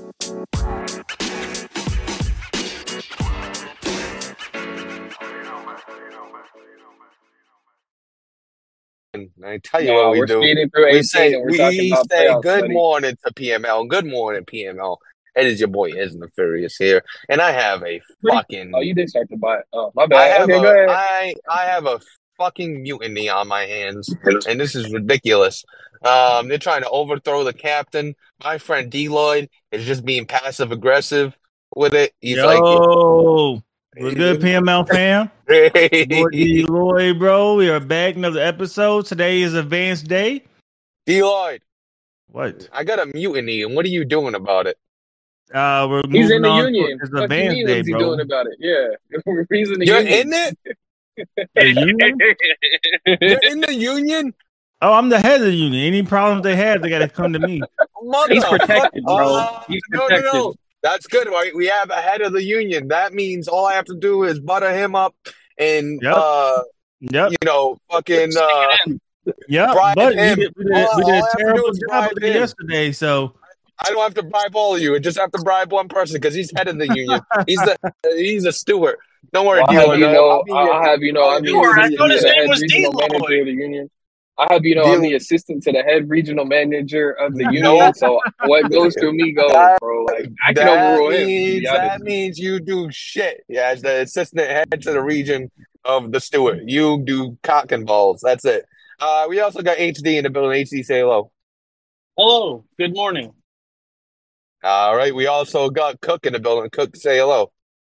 I tell you what No, we we're do. speeding through We 18 say and we're talking we about say playoffs, good buddy. morning to PML. Good morning, PML. It is your boy Ism the Furious here, and I have a Oh, fucking you did start to buy. Oh, my I bad. have Okay, go a ahead. I have a fucking mutiny on my hands, and this is ridiculous. They're trying to overthrow the captain. My friend Deloyd is just being passive aggressive with it. He's like, Yo, what's good, PML fam? Boy D hey, Lloyd, bro. We are back another episode. Today is Advanced Day. Deloyd, What? I got a mutiny, and what are you doing about it? We're He's in moving the on to union. it's Fuck you Advanced mean? What Day, is he doing bro. about it? Yeah, he's in the You're in union. it. The union? You're in the union. Oh, I'm the head of the union. Any problems they have, they gotta come to me. He's Motherfucker. protected, bro. He's No, no, protected. no. That's good, right? We have a head of the union. That means all I have to do is butter him up and, Yep, yep, fucking yep. bribe But we him. did we did we All did I a have to do terrible is job bribe of it him. yesterday. So I don't have to bribe all of you. I just have to bribe one person because he's head of the union. He's a steward. Don't worry, Well, I have Dealer. you know, I'll be your, I have you know, I'll I'm be the your Lord, I thought assistant to his the steward. name head was regional manager D-Lloyd. of the union. I have you know, I'm Deal. the assistant to the head regional manager of the union. Nope. So what goes through me goes, That bro. Like I can overrule him, to be that honest. means you do shit. Yeah, as the assistant head to the region of the steward, you do cock and balls. That's it. We also got HD in the building. HD, say hello. Hello, good morning. All right. We also got Cook in the building. Cook, say hello.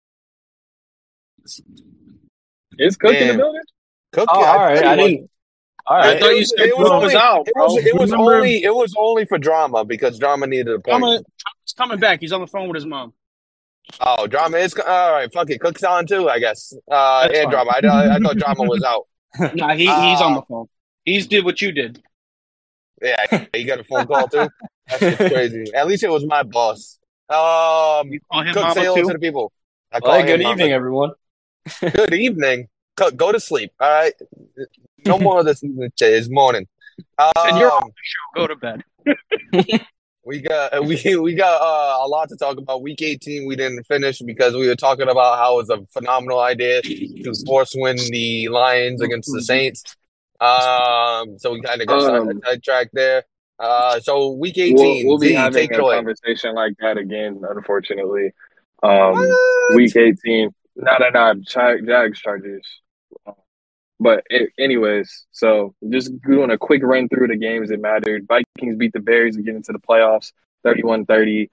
Is Cook in the And building? Cook, Oh, I all right. tell I you what, didn't. All it, right. I it thought you was said it was Cook was only out, bro. remember, it was only for drama because drama needed a point. He's coming back. He's on the phone with his mom. Oh, drama is all right. Fuck it. Cook's on too, I guess. That's And fine. drama. I thought drama was out. Nah, he's on the phone. He's did what you did. Yeah, you got a phone call too. That shit's crazy. At least it was my boss. You call him Cook, say mama hello to too? the people. I Well, call hey, good him evening, mama. everyone. Good evening. Cook, go to sleep. All right. No more of this shit. It's morning. And you're on the show. Go to bed. We got a lot to talk about. Week 18 we didn't finish because we were talking about how it's a phenomenal idea to force win the Lions against the Saints. So we kind of got sidetracked there. So week 18, We'll be Z, having take it a away. conversation like that again, unfortunately. What? Week 18. No. Jags Chargers. But anyways, so just doing a quick run through the games that mattered. Vikings beat the Bears to get into the playoffs, 31-30.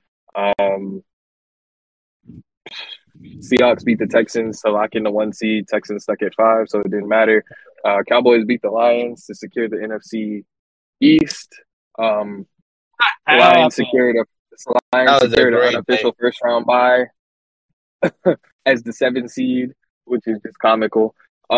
Seahawks beat the Texans to lock in the 1 seed. Texans stuck at 5, so it didn't matter. Cowboys beat the Lions to secure the NFC East. Lions secured an unofficial first round bye as the 7th seed, which is just comical.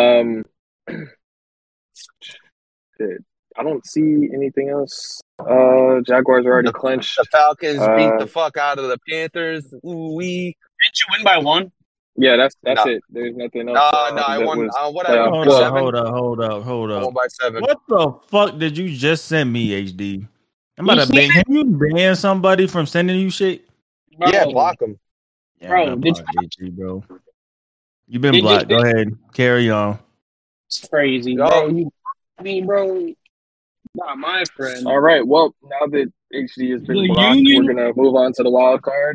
I don't see anything else. Jaguars are already clinched. The Falcons beat the fuck out of the Panthers. Ooh-wee. Didn't you win by 1? Yeah, that's No. it. There's nothing else. No, I won. What I won hold by up, 7? hold up. I won by 7. What the fuck did you just send me, HD? I'm about to ban. Can you ban somebody from sending you shit? Bro, Yeah, block them. Yeah, Bro, I'm gonna block HD, bro. You've been blocked. Go ahead, carry on. It's crazy, bro. Bro, not my friend. All right. Well, now that HD has been blocked, we're gonna move on to the wild card.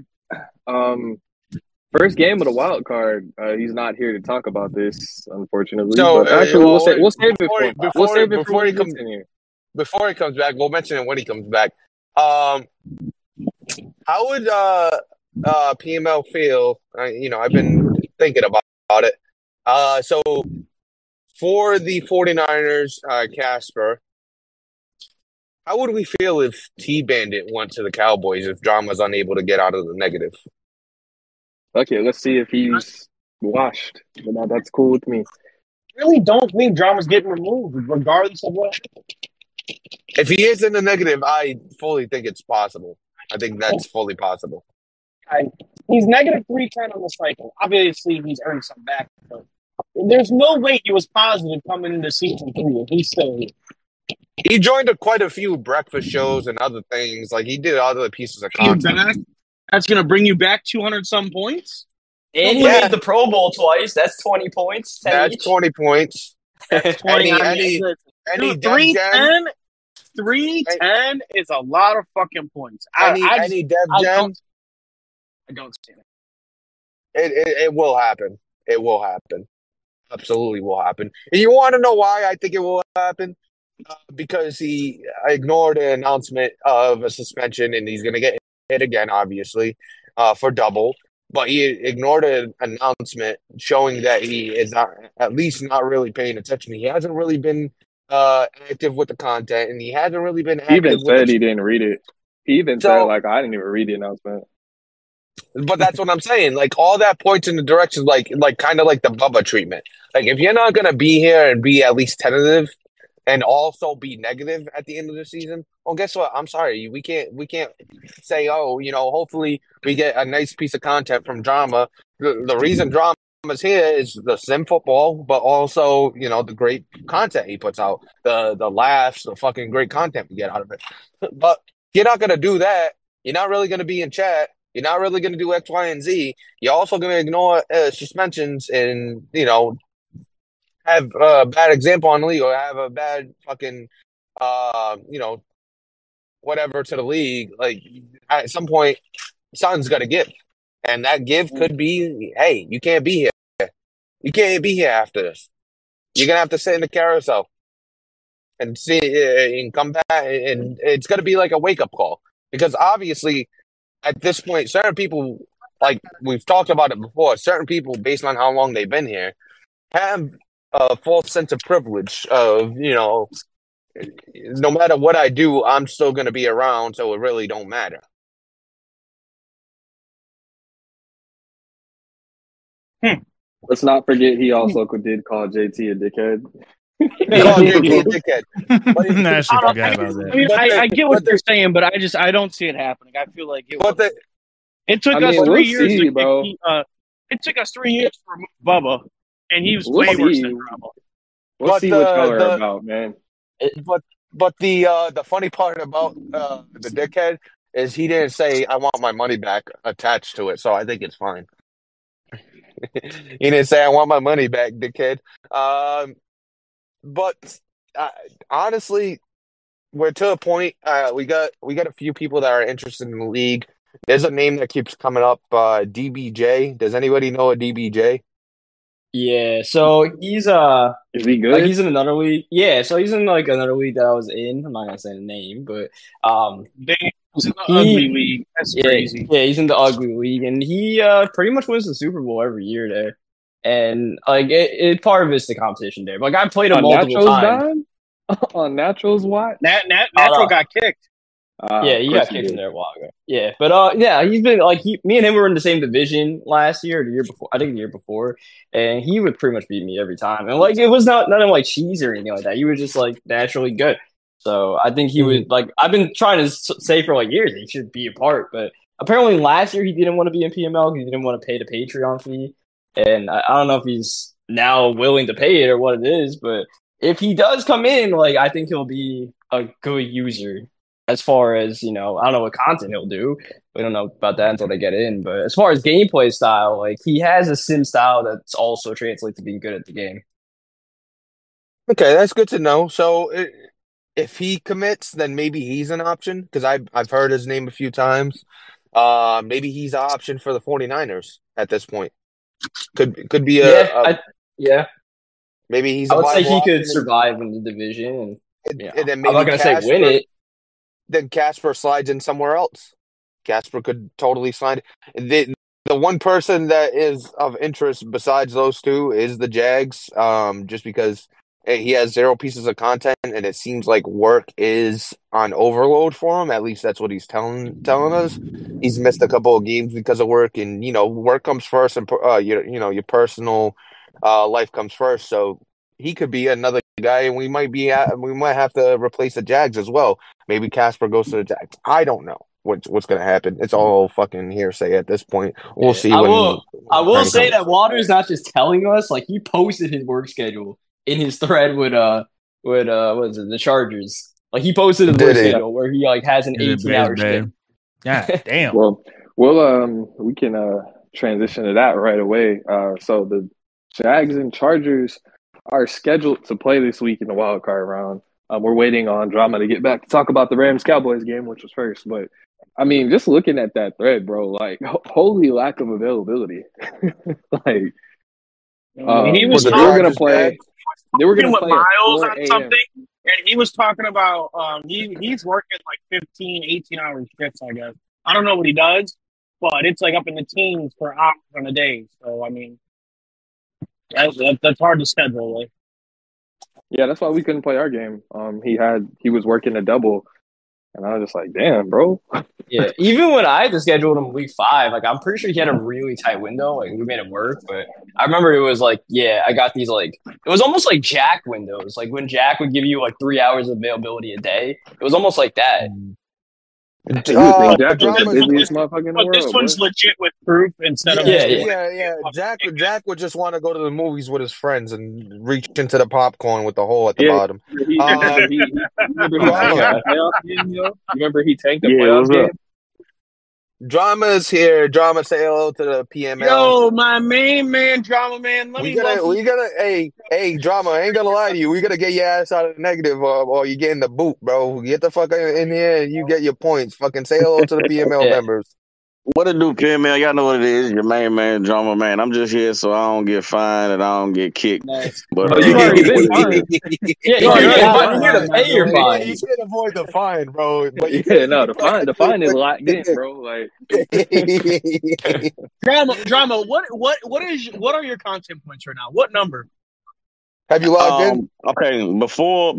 First game of the wild card. He's not here to talk about this, unfortunately. So, but actually, we'll save it for before he comes in here. Before he comes back, we'll mention it when he comes back. How would PML feel? I've been thinking about it. So for the 49ers, Casper, how would we feel if T-Bandit went to the Cowboys if Drama's unable to get out of the negative? Okay, let's see if he's washed. But that's cool with me. I really don't think Drama's getting removed, regardless of what. If he is in the negative, I fully think it's possible. I think that's fully possible. He's negative 310 on the cycle. Obviously, he's earned some back. But there's no way he was positive coming into season 3 if he's still here. He joined quite a few breakfast shows and other things. Like, he did other pieces of content. That's going to bring you back 200-some points? And he Yeah. made the Pro Bowl twice. That's 20 points. 10 That's each. 20 points. That's 20. Any Dude, Dev Gem? 310 is a lot of fucking points. Any Dev Gem? I don't see it. It will happen. It will happen. Absolutely will happen. And you want to know why I think it will happen? Because he ignored an announcement of a suspension, and he's going to get hit again, obviously, for double. But he ignored an announcement showing that he is not, at least not really paying attention. He hasn't really been active with the content, and he hasn't really been active. He even with said he didn't read it. He even So- said, like, I didn't even read the announcement. But that's what I'm saying. Like, all that points in the direction, like kind of like the Bubba treatment. Like, if you're not going to be here and be at least tentative and also be negative at the end of the season, well, guess what? I'm sorry. We can't say, oh, hopefully we get a nice piece of content from Drama. The reason Drama's here is the sim football, but also, the great content he puts out, the laughs, the fucking great content we get out of it. But you're not going to do that. You're not really going to be in chat. You're not really going to do X, Y, and Z. You're also going to ignore suspensions and, have a bad example on the league or have a bad fucking, whatever to the league. Like, at some point, something's got to give. And that give could be, hey, you can't be here. You can't be here after this. You're going to have to sit in the carousel and see and come back. And it's going to be like a wake-up call. Because obviously, at this point, certain people, like we've talked about it before, certain people, based on how long they've been here, have a false sense of privilege of, no matter what I do, I'm still going to be around, so it really don't matter. Let's not forget he also did call JT a dickhead. He called JT a dickhead. But Nah, I actually I don't- forgot about that. I mean, But I get what they're saying, but I don't see it happening. I feel like it. But It took I us mean, 3 we'll years see, to bro. it took us 3 years to remove Bubba, and he was We'll way worse see. than Drama. We'll But see what y'all are the- about, man. But the funny part about the dickhead is he didn't say I want my money back attached to it, so I think it's fine. He didn't say I want my money back, dickhead. But honestly, we're to a point. We got a few people that are interested in the league. There's a name that keeps coming up, DBJ. Does anybody know a DBJ? Yeah, so he's Is he good? like he's in another league. Yeah, so he's in like another league that I was in. I'm not gonna say the name, but They was in the He- ugly league. That's yeah, crazy. yeah, he's in the ugly league, and he pretty much wins the Super Bowl every year there. And like it part of it's the competition there. Like I played him On multiple Naturals times. dime? On Naturals what? Natural no. got kicked. Yeah, he got kicked in there a while ago. Yeah, but yeah, he's been like me and him were in the same division last year, or the year before. I think the year before, and he would pretty much beat me every time. And like it was not nothing like cheese or anything like that. He was just like naturally good. So I think he would like. I've been trying to say for like years that he should be a part, but apparently last year he didn't want to be in PML because he didn't want to pay the Patreon fee. And I don't know if he's now willing to pay it or what it is, but if he does come in, like I think he'll be a good user. As far as, I don't know what content he'll do. We don't know about that until they get in. But as far as gameplay style, like he has a sim style that's also translates to being good at the game. Okay, that's good to know. So if he commits, then maybe he's an option because I've heard his name a few times. Maybe he's an option for the 49ers at this point. Could be Yeah. maybe he's. I would say viable he could option. survive in the division. And, And then I'm maybe not gonna say win it. Then Casper slides in somewhere else. Casper could totally slide. The one person that is of interest besides those two is the Jags, just because he has 0 pieces of content, and it seems like work is on overload for him. At least that's what he's telling us. He's missed a couple of games because of work, and work comes first, and your personal life comes first. So he could be another guy, and we might have to replace the Jags as well. Maybe Casper goes to the Jags. I don't know what's going to happen. It's all fucking hearsay at this point. We'll see. I will say comes. that Waters not just telling us, like he posted his work schedule in his thread with what is it, the Chargers. Like he posted his work schedule where he like has an 18-hour shift. God damn. Well, Well, we can transition to that right away. So the Jags and Chargers are scheduled to play this week in the wild card round. We're waiting on Drama to get back to talk about the Rams Cowboys game, which was first. But I mean, just looking at that thread, bro, like holy lack of availability. Like he was they were gonna play. They were gonna with play Miles at 4 on a.m. something, and he was talking about he's working like 15, 18-hour shifts, I guess. I don't know what he does, but it's like up in the teens for hours on a day. So I mean, that's hard to schedule. Like. Yeah, that's why we couldn't play our game. He was working a double, and I was just like, damn, bro. Yeah, even when I had to schedule him week 5, like I'm pretty sure he had a really tight window. Like we made it work, but I remember it was like, yeah, I got these like it was almost like Jack windows. Like when Jack would give you like 3 hours of availability a day, it was almost like that. Jack was the busiest motherfucker in the world. This one's legit with proof instead of Jack would just want to go to the movies with his friends and reach into the popcorn with the hole at the bottom. Remember he tanked the playoff game? Drama is here. Drama, say hello to the PML. Yo, my main man, Drama Man. Hey, Drama, I ain't gonna lie to you. We gotta get your ass out of the negative or you getting the boot, bro. Get the fuck in here and you get your points. Fucking say hello to the PML members. What it do, PML? Y'all know what it is. Your main man, Drama Man. I'm just here so I don't get fined and I don't get kicked. Nice. But you already been fined. Yeah, you're here to pay your fine. You can't avoid the fine, bro. But the fine is locked in, bro. Like Drama. What are your content points right now? What number? Have you logged in? Okay, before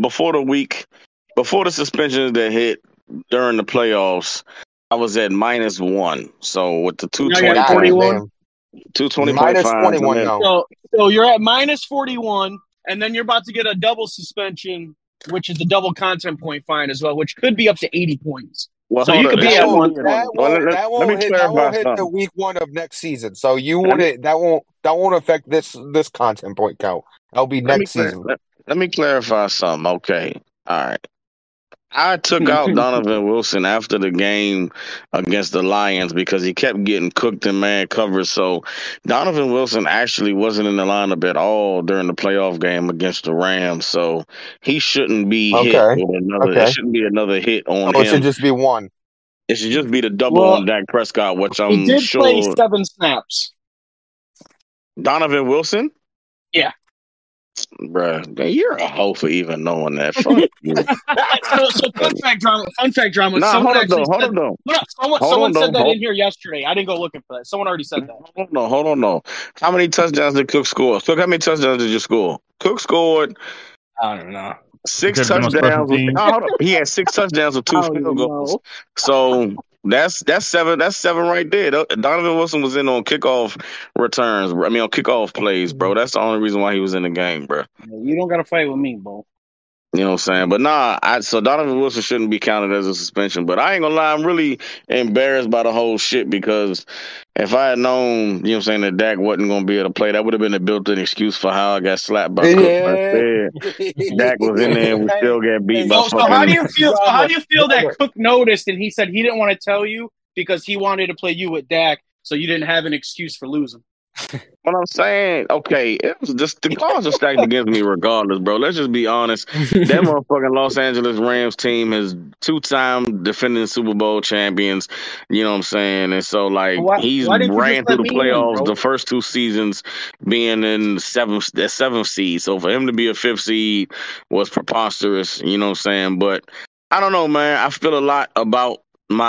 the suspensions that hit during the playoffs, I was at -1. So with the 220, 220 minus 21 now. So you're at -41, and then you're about to get a double suspension, which is the double content point fine as well, which could be up to 80 points. Well, so you could be at one. That won't hit the week 1 of next season. So you wouldn't. That won't affect this content point count. That'll be next season. Let me clarify something. Okay, all right. I took out Donovan Wilson after the game against the Lions because he kept getting cooked in man coverage. So Donovan Wilson actually wasn't in the lineup at all during the playoff game against the Rams. So he shouldn't be hit with another. It shouldn't be another hit on him. It should just be one. It should just be the double on Dak Prescott, which I'm he did sure. Play 7 snaps. Donovan Wilson? Yeah. Bruh, you're a hoe for even knowing that. Fuck you. So fun fact drama. Nah, hold on though. Someone said that in here yesterday. I didn't go looking for that. Someone already said that. Hold on. How many touchdowns did Cook score? Cook, how many touchdowns did you score? Cook scored. I don't know. 6 touchdowns. He had 6 touchdowns with 2 field goals. So that's 7. That's 7 right there. Donovan Wilson was in on kickoff returns. I mean, on kickoff plays, bro. That's the only reason why he was in the game, bro. You don't got to fight with me, bro. You know what I'm saying? But so Donovan Wilson shouldn't be counted as a suspension. But I ain't gonna lie, I'm really embarrassed by the whole shit because if I had known, you know what I'm saying, that Dak wasn't gonna be able to play, that would have been a built-in excuse for how I got slapped by Cook. Dak was in there and we still got beat by fucking. So how do you feel that Cook noticed and he said he didn't want to tell you because he wanted to play you with Dak, so you didn't have an excuse for losing? What I'm saying, okay, it was just the cards are stacked against me regardless, bro. Let's just be honest. That motherfucking Los Angeles Rams team is 2-time defending Super Bowl champions. You know what I'm saying? And so, like, he's ran through the playoffs the first 2 seasons being in the 7th seed. So for him to be a 5th seed was preposterous. You know what I'm saying? But I don't know, man. I feel a lot about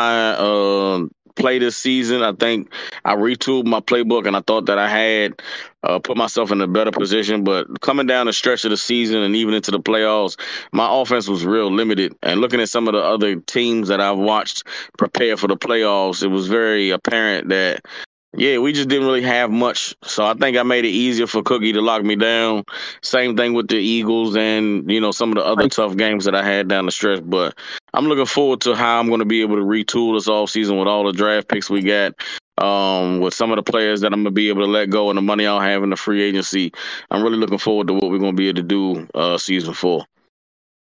my play this season. I think I retooled my playbook and I thought that I had put myself in a better position, but coming down the stretch of the season and even into the playoffs, my offense was real limited. And looking at some of the other teams that I've watched prepare for the playoffs, it was very apparent that we just didn't really have much. So I think I made it easier for Cookie to lock me down. Same thing with the Eagles and, some of the other tough games that I had down the stretch. But I'm looking forward to how I'm going to be able to retool this offseason with all the draft picks we got, with some of the players that I'm going to be able to let go and the money I'll have in the free agency. I'm really looking forward to what we're going to be able to do season 4.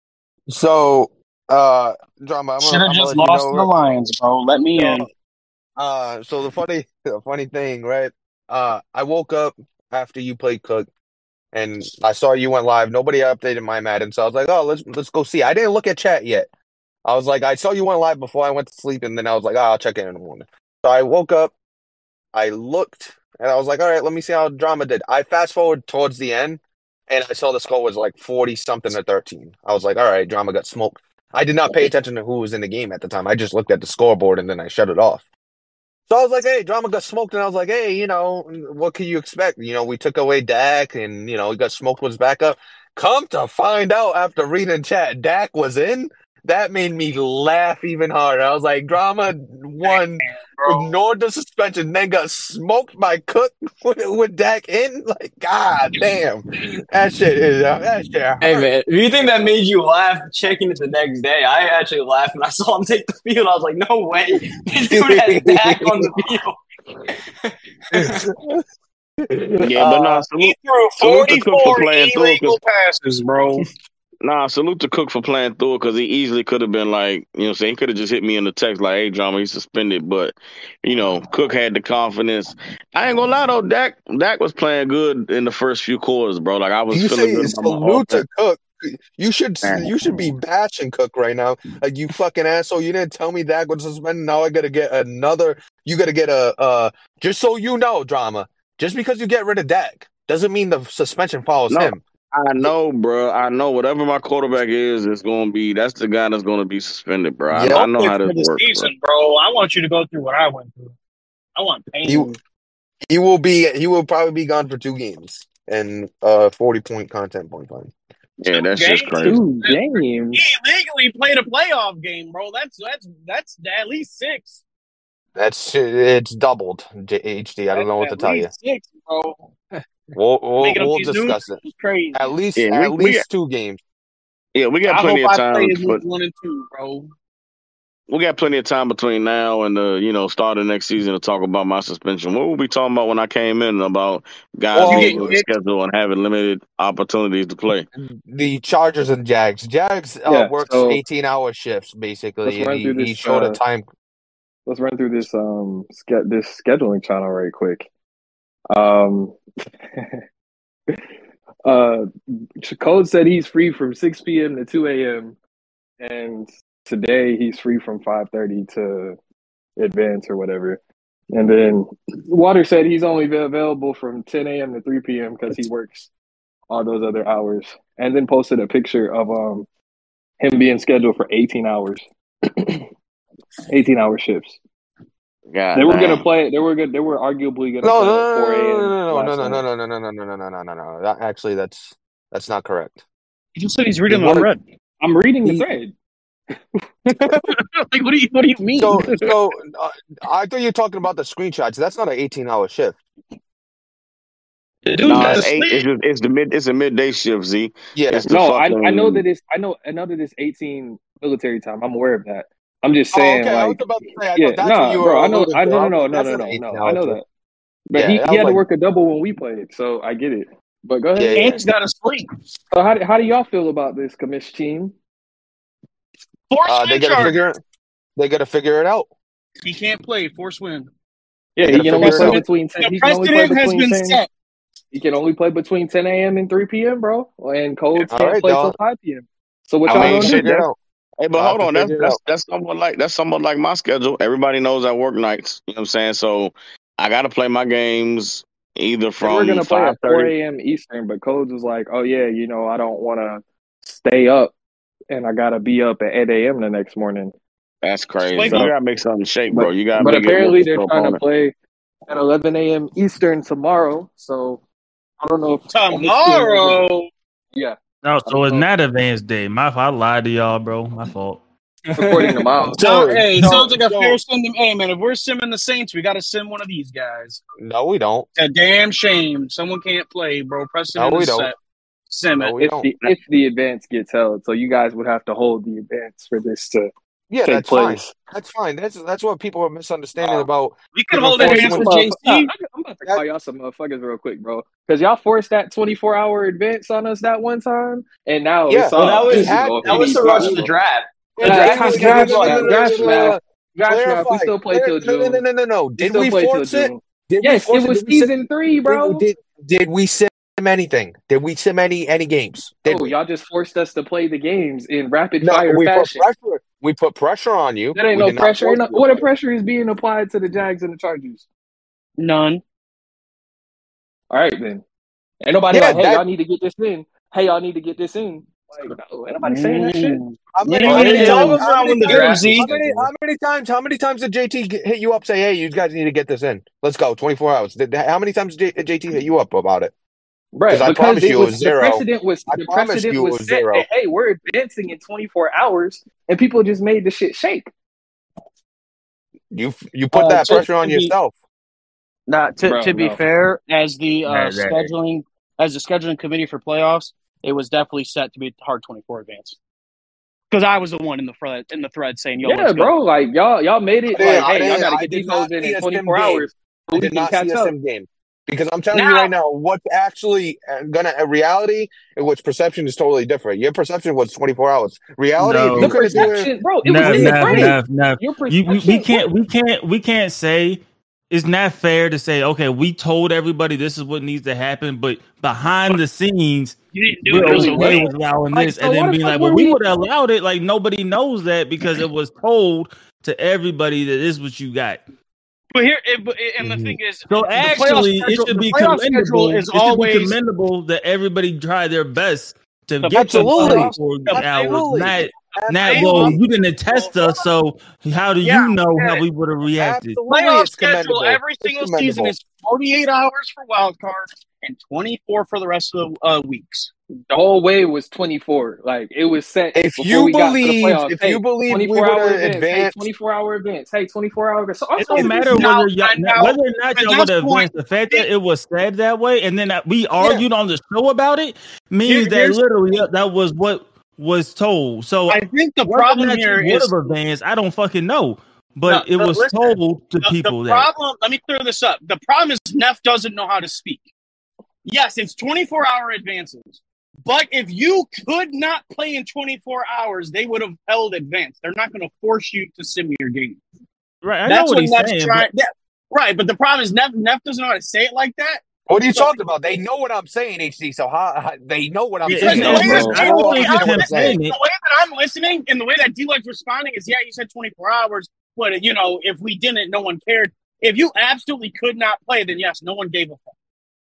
So, Drama, should have just lost to the Lions, bro. Let me in. So the funny thing, right? I woke up after you played Cook, and I saw you went live. Nobody updated my Madden, so I was like, "Oh, let's go see." I didn't look at chat yet. I was like, I saw you went live before I went to sleep, and then I was like, "Oh, I'll check in the morning." So I woke up, I looked, and I was like, "All right, let me see how Drama did." I fast forward towards the end, and I saw the score was like 40 something to 13. I was like, "All right, Drama got smoked." I did not pay attention to who was in the game at the time. I just looked at the scoreboard and then I shut it off. So I was like, hey, Drama got smoked. And I was like, hey, what can you expect? We took away Dak and, he got smoked with his backup. Come to find out after reading chat, Dak was in. That made me laugh even harder. I was like, Drama won, ignored the suspension, then got smoked by Cook with Dak in. Like, God damn. That shit hurt. Hey, man, if you think that made you laugh checking it the next day, I actually laughed when I saw him take the field. I was like, no way. This dude has Dak on the field. Yeah, but nah, He salute threw to Cook for 44 playing through it. illegal passes, bro. Nah, salute to Cook for playing through it because he easily could have been like, saying he could have just hit me in the text like, hey, Drama, he's suspended. But, Cook had the confidence. I ain't gonna lie though, Dak was playing good in the first few quarters, bro. Like I was You feeling say good about my salute offense. to Cook. You should be bashing Cook right now. Like, you fucking asshole. You didn't tell me Dak was suspended. Now I gotta get another. You gotta get just so you know, Drama. Just because you get rid of Dak doesn't mean the suspension follows No, him. I know, bro. I know whatever my quarterback is, it's gonna be. That's the guy that's gonna be suspended, bro. Yep. I know how For this the works, season, bro. I want you to go through what I went through. I want pain. He will probably be gone for 2 games and 40-point content point fine. Yeah, that's just crazy. 2 games. He illegally played a playoff game, bro. That's at least 6. It's doubled, HD. I don't know what to tell you. 6, bro. We'll discuss it. Crazy. At least Yeah, at least 2 games. Yeah, we got I plenty hope of I play time. at But least 1 and 2, bro. we got plenty of time between now and the start of next season to talk about my suspension. What were we talking about when I came in about guys being on the schedule and having limited opportunities to play? The Chargers and Jags. Jags works 18-hour shifts basically, and he showed a time. Let's run through this this scheduling channel right quick. Code said he's free from 6 p.m. to 2 a.m. and today he's free from 5:30 to advance or whatever. And then Water said he's only available from 10 a.m. to 3 p.m. because he works all those other hours. And then posted a picture of him being scheduled for 18 hours, 18-hour shifts. God, they were gonna play. They were good. They were arguably gonna play at 4 a.m. No. Actually, that's not correct. He just said he's reading the red. I'm reading the thread. Like, what do you mean? So I thought you were talking about the screenshots. That's not an 18-hour shift. Dude, it's a midday shift, Z. Yeah. I know that it's I know this 18 military time. I'm aware of that. I'm just saying, okay. I was about to say, bro. I know that. But he had to work a double when we played, so I get it. But go ahead. Yeah. And he's got to sleep. So how do y'all feel about this commish team? They gotta figure it out. He can't play force win. Yeah, he can only play between 10. The precedent has been set. He can only play between 10 a.m. and 3 p.m., bro. And Codes can't play till 5 p.m. So what y'all gonna do? Hey, but hold on, that's somewhat like my schedule. Everybody knows I work nights. You know what I'm saying? So I got to play my games either from. We're gonna play at 4 a.m. Eastern, but Codes was like, "Oh yeah, I don't want to stay up, and I gotta be up at 8 a.m. the next morning." That's crazy. So you gotta make something shake, bro. You got. But apparently they're trying to play at 11 a.m. Eastern tomorrow. So I don't know if tomorrow. Yeah. No, so it's not advanced day. My fault. I lied to y'all, bro. My fault. According to Miles. Sounds like a fair sim. Hey, man, if we're simming the Saints, we got to sim one of these guys. No, we don't. It's a damn shame. Someone can't play, bro. Preston we don't. Set. Sim it. If the advance gets held, so you guys would have to hold the advance for this to take place. That's fine. That's what people are misunderstanding about. We can hold it against JC. I'm about to call y'all some motherfuckers real quick, bro. Because y'all forced that 24-hour advance on us that one time, and now that was to rush the draft. Clarify. We still play till June. No. Did still we play till force it? June. Did we Yes, force it was Did we sim- season 3, bro. Did we sim anything? Did we sim any games? Did we? Y'all just forced us to play the games in rapid No, fire we fashion. put pressure on you. That ain't We no did not pressure. force you. What pressure is being applied to the Jags and the Chargers? None. All right, then. Ain't nobody Yeah, like, hey, that- y'all need to get this in. Hey, y'all need to get this in. Like, no, ain't nobody saying that shit. How many times did JT hit you up? Say, hey, you guys need to get this in. Let's go. 24 hours. How many times did JT hit you up about it? Right, I promise you it was the zero. precedent was I the promise precedent you it was was set zero. that, hey, we're advancing in 24 hours, and people just made the shit shake. You put that pressure on yourself. To be no. fair, as the Right. scheduling committee for playoffs, it was definitely set to be hard 24 advance. Because I was the one in the thread saying, "Yo, Yeah, let's bro, go." like y'all made it like, hey, y'all got to I get did these not hoes in see a sim 24 game. hours. So I we did can not catch see a up. sim game. Because I'm telling you right now, what's actually a reality and what's perception is totally different. Your perception was 24 hours. Reality, No. if you The could have do it, perception, bro, it was in the brain. No. Your perception. We can't say it's not fair to say, okay, we told everybody this is what needs to happen, but behind the scenes, You didn't do it. It was a okay win. with allowing Like, this, so and why then the being fuck like, were well, we we- would have allowed it. Like nobody knows that because it was told to everybody that this is what you got. But and the thing is, So actually, it should be commendable. Is It should be always commendable that everybody tried their best to The- get to Absolutely. 24 hours. Absolutely. Not well, you didn't attest us, so how do Yeah, you know yeah. how we would have reacted? Absolutely, playoff it's commendable. schedule every It's single commendable. season is 48 hours for wild card and 24 for the rest of the weeks. The whole way was 24. Like, it was set If before you we got to the believe, playoffs. if Hey, you believe we 24 would hour have advance. Hey, advanced, 24-hour advance. Hey, 24 hour. So It don't matter Now, whether y'all, now, whether or not at y'all that would have point, advanced. The fact that it was said that way, and then we argued on the show about it, means that here's- literally that was what was told. So I think the whether or problem not here you would is have advanced, I don't fucking know. But it was listen, told to the people that. problem. Let me clear this up. The problem is Neff doesn't know how to speak. Yes, it's 24-hour advances. But if you could not play in 24 hours, they would have held advance. They're not going to force you to sim your game. Right, I know what he's Neff's saying. trying. Right, but the problem is Neff doesn't know how to say it like that. what are you talking about? They know what I'm saying, HD. So how they know what I'm Yeah, saying. it's- know, it's- bro. I don't think it's him saying The it. way that I'm listening and the way that D-Leg's responding is, yeah, you said 24 hours, but, if we didn't, no one cared. If you absolutely could not play, then yes, no one gave a fuck.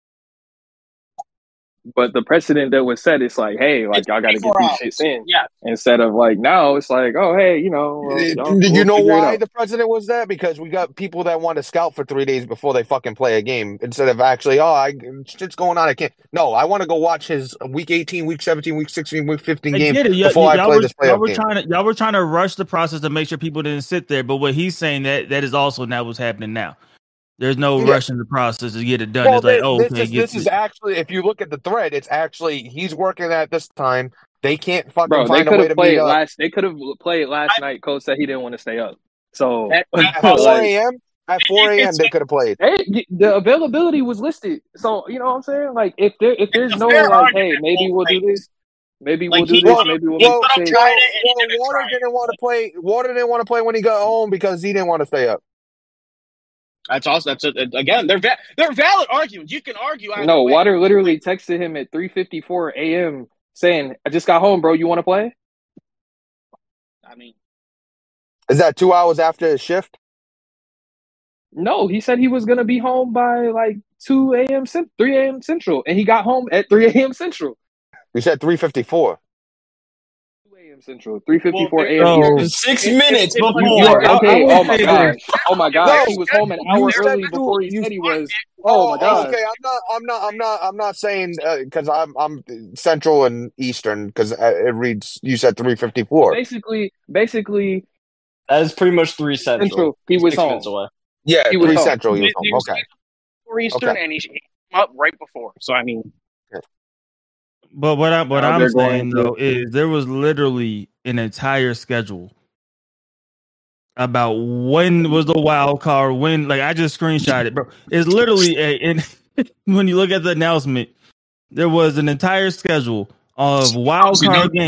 But the precedent that was set, it's like, hey, like, It's y'all got to get 24 these hours. shits in. Yeah. Instead of, like, now it's like, oh, hey, Did we'll you know figure it why out. the president was that? Because we got people that want to scout for 3 days before they fucking play a game instead of actually, shit's going on. I can't. No, I want to go watch his week 18, week 17, week 16, week 15 I game get it. before I play this y'all playoff were game. y'all were trying to rush the process to make sure people didn't sit there. But what he's saying that is also not what's happening now. There's no Yeah. rushing the process to get it done. Well, It's like, this is actually, if you look at the thread, it's actually he's working at this time. They can't fucking Bro, they find a could way have to played meet up They could have played last night. Coach said he didn't want to stay up. So at 4 like, a.m. At 4 a.m. they could have played. hey, the availability was listed. So you know what I'm saying? Like, if there's a no fair like, hey, argument, maybe we'll do like, this. Maybe like, we'll do he this. could've- Maybe we'll he make could've this. tried it and he didn't Water try it. didn't want to play. Water didn't want to play when he got home because he didn't want to stay up. That's again, they're valid arguments. You can argue either No, way. Water literally texted him at 3:54 a.m. saying, "I just got home, bro. You want to play?" I mean, Is that 2 hours after his shift? No, he said he was gonna be home by like 2 a.m. 3 a.m. Central, and he got home at 3 a.m. Central. You said 3:54. 2 a.m. Central, 3:54 Well, a.m. so- Eastern. 6 minutes if- before. Okay. I Oh would my say gosh. this. Oh my gosh. No, He was home an you hour said early you- before he you- said he was. Oh my gosh. Okay, I'm not saying because I'm Central and Eastern because it reads. You said 3:54. Basically, That is pretty much 3 Central. Central. He was 6 home. minutes away. Yeah, He was 3 home. Central. He was home. Okay. for Eastern, Okay. and he came up right before. So I mean, But what Now I'm they're saying going to- though is there was literally an entire schedule about when was the wild card, when, like, I just screenshot it, bro. It's literally when you look at the announcement, there was an entire schedule of wild card game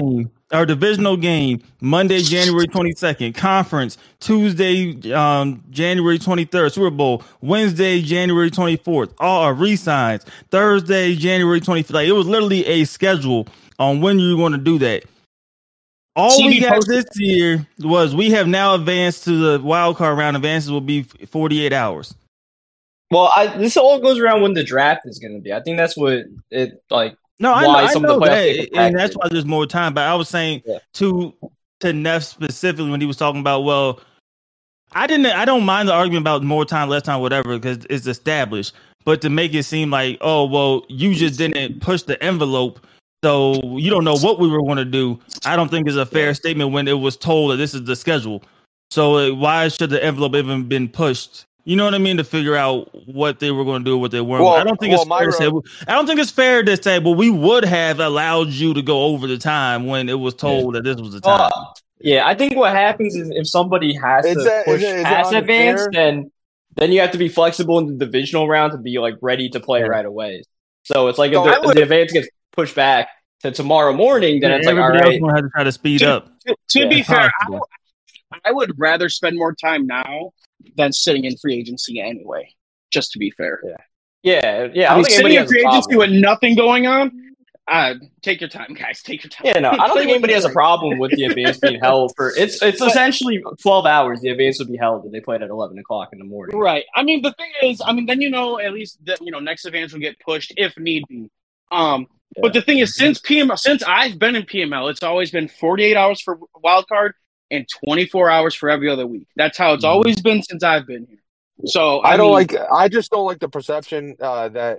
our divisional game Monday, January 22nd. Conference Tuesday, January 23rd. Super Bowl Wednesday, January 24th. All are re-signs. Thursday, January 25th. Like, it was literally a schedule on when you want to do that. All we got this year was we have now advanced to the wild card round. Advances will be 48 hours. Well, this all goes around when the draft is going to be. I think that's what it like. No, I know that, and that's why there's more time. But I was saying to Neff specifically when he was talking about, well, I don't mind the argument about more time, less time, whatever, because it's established. But to make it seem like, oh, well, you just didn't push the envelope, so you don't know what we were going to do. I don't think is a fair statement when it was told that this is the schedule. So why should the envelope even been pushed? You know what I mean? To figure out what they were going to do, what they weren't. I don't think it's fair to say. I don't think it's fair to say. Well, we would have allowed you to go over the time when it was told that this was the time. Yeah, I think what happens is if somebody has to push past advance, then you have to be flexible in the divisional round to be like ready to play right away. So it's like if the advance gets pushed back to tomorrow morning, then it's like all right. Everybody else have to try to speed up. To be fair, I would rather spend more time now than sitting in free agency anyway. Just to be fair. Yeah. I mean, sitting in free agency with nothing going on. Take your time, guys. Take your time. Yeah, no, I don't think anybody has a problem with the advance being held for. It's essentially 12 hours. The advance would be held if they played at 11 o'clock in the morning. Right. I mean, the thing is, then at least that next advance will get pushed if need be. But the thing is, since I've been in PML, it's always been 48 hours for wild card and 24 hours for every other week. That's how it's always been since I've been here. So I just don't like the perception that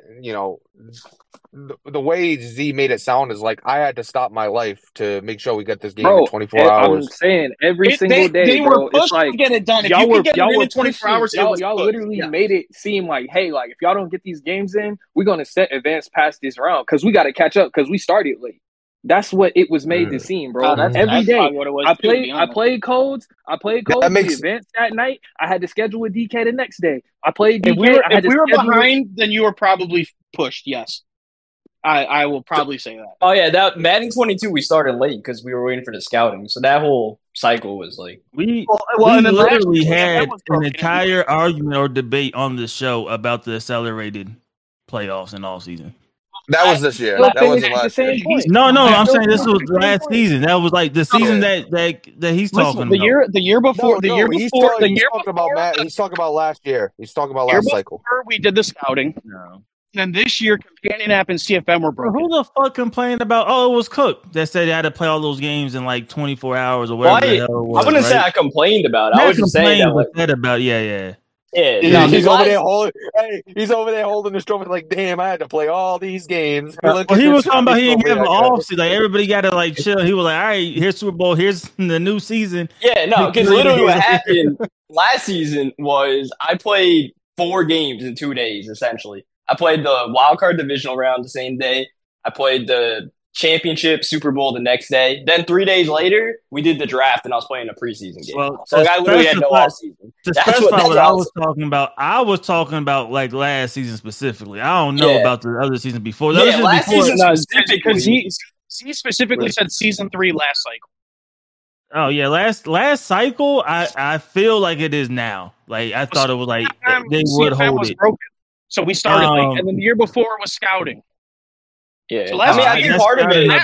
the way Z made it sound is like I had to stop my life to make sure we get this game in 24 hours. I'm saying every single day, they bro. Were pushed it's like to get it done. If y'all you were, can get y'all it were in 24 hours. Y'all literally made it seem like, hey, like if y'all don't get these games in, we're gonna set advance past this round because we got to catch up because we started late. That's what it was made to seem, bro. Every day, I played codes. The advance that night. I had to schedule with DK the next day. I played DK. If we were behind, then you were probably pushed. Yes, I will probably say that. Oh yeah, that Madden 22 we started late because we were waiting for the scouting. So that whole cycle was like we literally had an entire argument or debate on the show about the accelerated playoffs in all season. That was this year. That wasn't last year. No, I'm saying this was last season. That was like the season that he's talking about. The year before. He's talking about last year. He's talking about last cycle. We did the scouting. No. And then this year, Companion App and CFM were broken. Who the fuck complained about? Oh, it was Cook that said they had to play all those games in like 24 hours or whatever the hell it was. I wouldn't say I complained about it. I was just saying that. Yeah, he's over there holding. Hey, he's over there holding the trophy. Like, damn, I had to play all these games. Well, he was talking about he didn't have an off season. Like everybody got to like chill. He was like, all right, here's Super Bowl. Here's the new season. Yeah, no, because literally what happened last season was I played 4 games in 2 days. Essentially, I played the wild card divisional round the same day. I played the championship Super Bowl the next day. Then 3 days later, we did the draft, and I was playing a preseason game. Well, so I literally had no off season. That's what I was talking about. I was talking about like last season specifically. I don't know about the other season before. Last season specifically, because he specifically said season 3 last cycle. Oh yeah, last cycle. I feel like it is now. Like I thought it was like they would hold it. Broken. So we started late, and then the year before was scouting. Yeah, so I think part of it.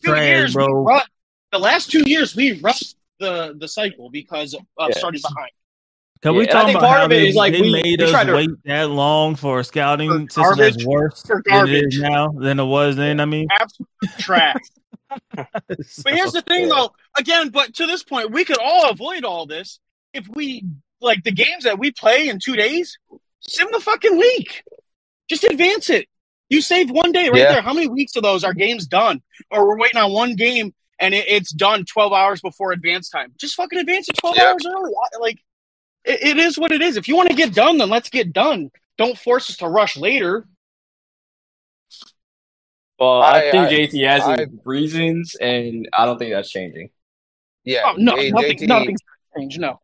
The last 2 years we rushed the cycle because of starting behind. Can we talk about how they made us wait that long for a scouting system that's worse than it is now than it was then? I mean, absolute trash. But here's the thing, though. Again, but to this point, we could all avoid all this if we like the games that we play in 2 days. Sim the fucking week. Just advance it. You save 1 day there. How many weeks of those are games done? Or we're waiting on one game and it's done 12 hours before advance time. Just fucking advance it 12 hours early. Like, it is what it is. If you want to get done, then let's get done. Don't force us to rush later. Well, I think JT has his reasons, and I don't think that's changing. Yeah. Nothing's changed, no.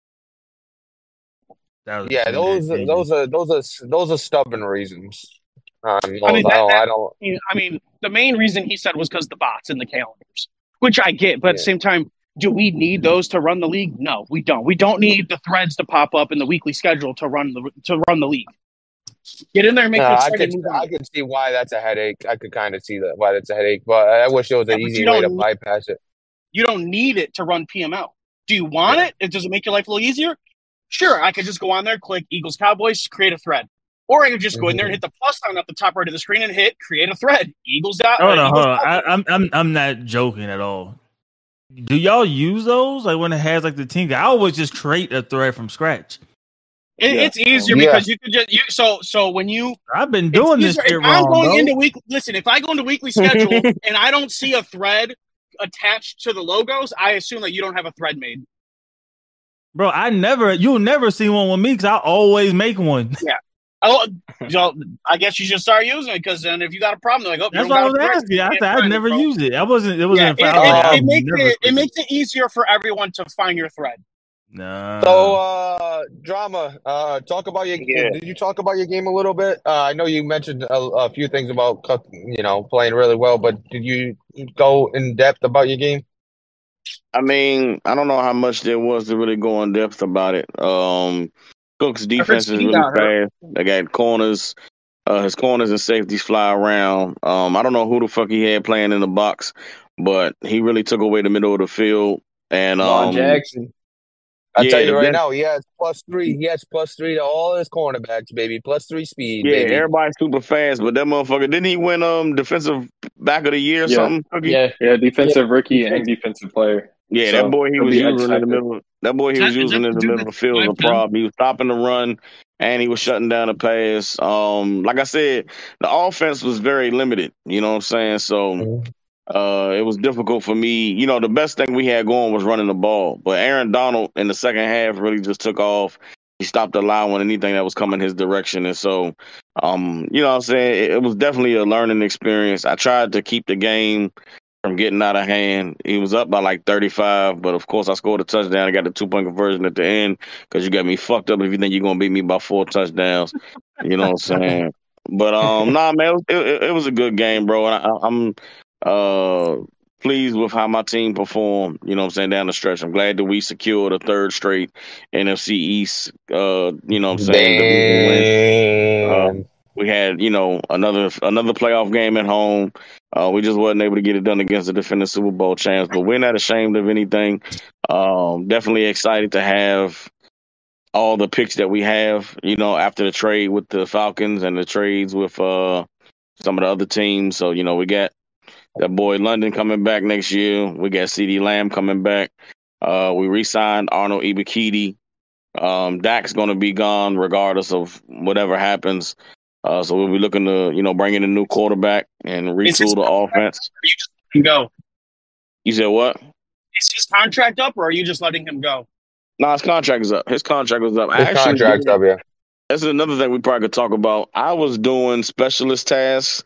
Yeah, those are stubborn reasons. I mean, the main reason he said was because the bots in the calendars. which I get, but at the same time, do we need those to run the league? No, we don't. We don't need the threads to pop up in the weekly schedule to run the league. Get in there and make I could see why that's a headache. I could kind of see why that's a headache, but I wish there was an easy way to bypass it. You don't need it to run PML. Do you want it? Does it make your life a little easier? Sure, I could just go on there, click Eagles Cowboys, create a thread. Or I could just go in there and hit the plus sign at the top right of the screen and hit create a thread. Hold on. I'm not joking at all. Do y'all use those? Like when it has like the team? I always just create a thread from scratch. It's easier because you could just so when you I've been doing this shit wrong. If I go into weekly schedule and I don't see a thread attached to the logos, I assume that you don't have a thread made. Bro, you'll never see one with me because I always make one. Yeah. I guess you should start using it because then if you got a problem, they're like, that's what I was asking. I never used it. It wasn't. It makes it easier for everyone to find your thread. No. So, Drama, talk about your game. Did you talk about your game a little bit? I know you mentioned a few things about playing really well, but did you go in depth about your game? I mean, I don't know how much there was to really go in depth about it. Cook's defense is really fast. They got corners. His corners and safeties fly around. I don't know who the fuck he had playing in the box, but he really took away the middle of the field. And Jackson. I tell you right now, he has +3. He has +3 to all his cornerbacks, baby. +3 speed. Yeah, baby. Everybody's super fast, but that motherfucker didn't he win defensive back of the year or something? Yeah, defensive rookie and defensive player. Yeah, that boy he was using in the middle. That boy he was using in the middle of the field was a problem. He was stopping the run and he was shutting down the pass. Like I said, the offense was very limited. You know what I'm saying? So it was difficult for me. The best thing we had going was running the ball. But Aaron Donald in the second half really just took off. He stopped allowing anything that was coming his direction. And so, you know what I'm saying? It was definitely a learning experience. I tried to keep the game from getting out of hand. He was up by like 35, but of course I scored a touchdown. I got the 2-point conversion at the end because you got me fucked up if you think you're going to beat me by 4 touchdowns. You know what I'm saying? But, nah, man, it was a good game, bro. And I'm pleased with how my team performed, you know what I'm saying, down the stretch. I'm glad that we secured a third straight NFC East, you know what I'm saying, we had, another playoff game at home. We just wasn't able to get it done against the defending Super Bowl champs, but we're not ashamed of anything. Definitely excited to have all the picks that we have, after the trade with the Falcons and the trades with some of the other teams. So, we got that boy London coming back next year. We got CeeDee Lamb coming back. We re-signed Arnold Ebiketie. Dak's going to be gone regardless of whatever happens. So we'll be looking to, bring in a new quarterback and retool the offense. You just let him go. You said what? Is his contract up, or are you just letting him go? No, his contract is up. His contract was up. His contract's up, yeah. That's another thing we probably could talk about. I was doing specialist tasks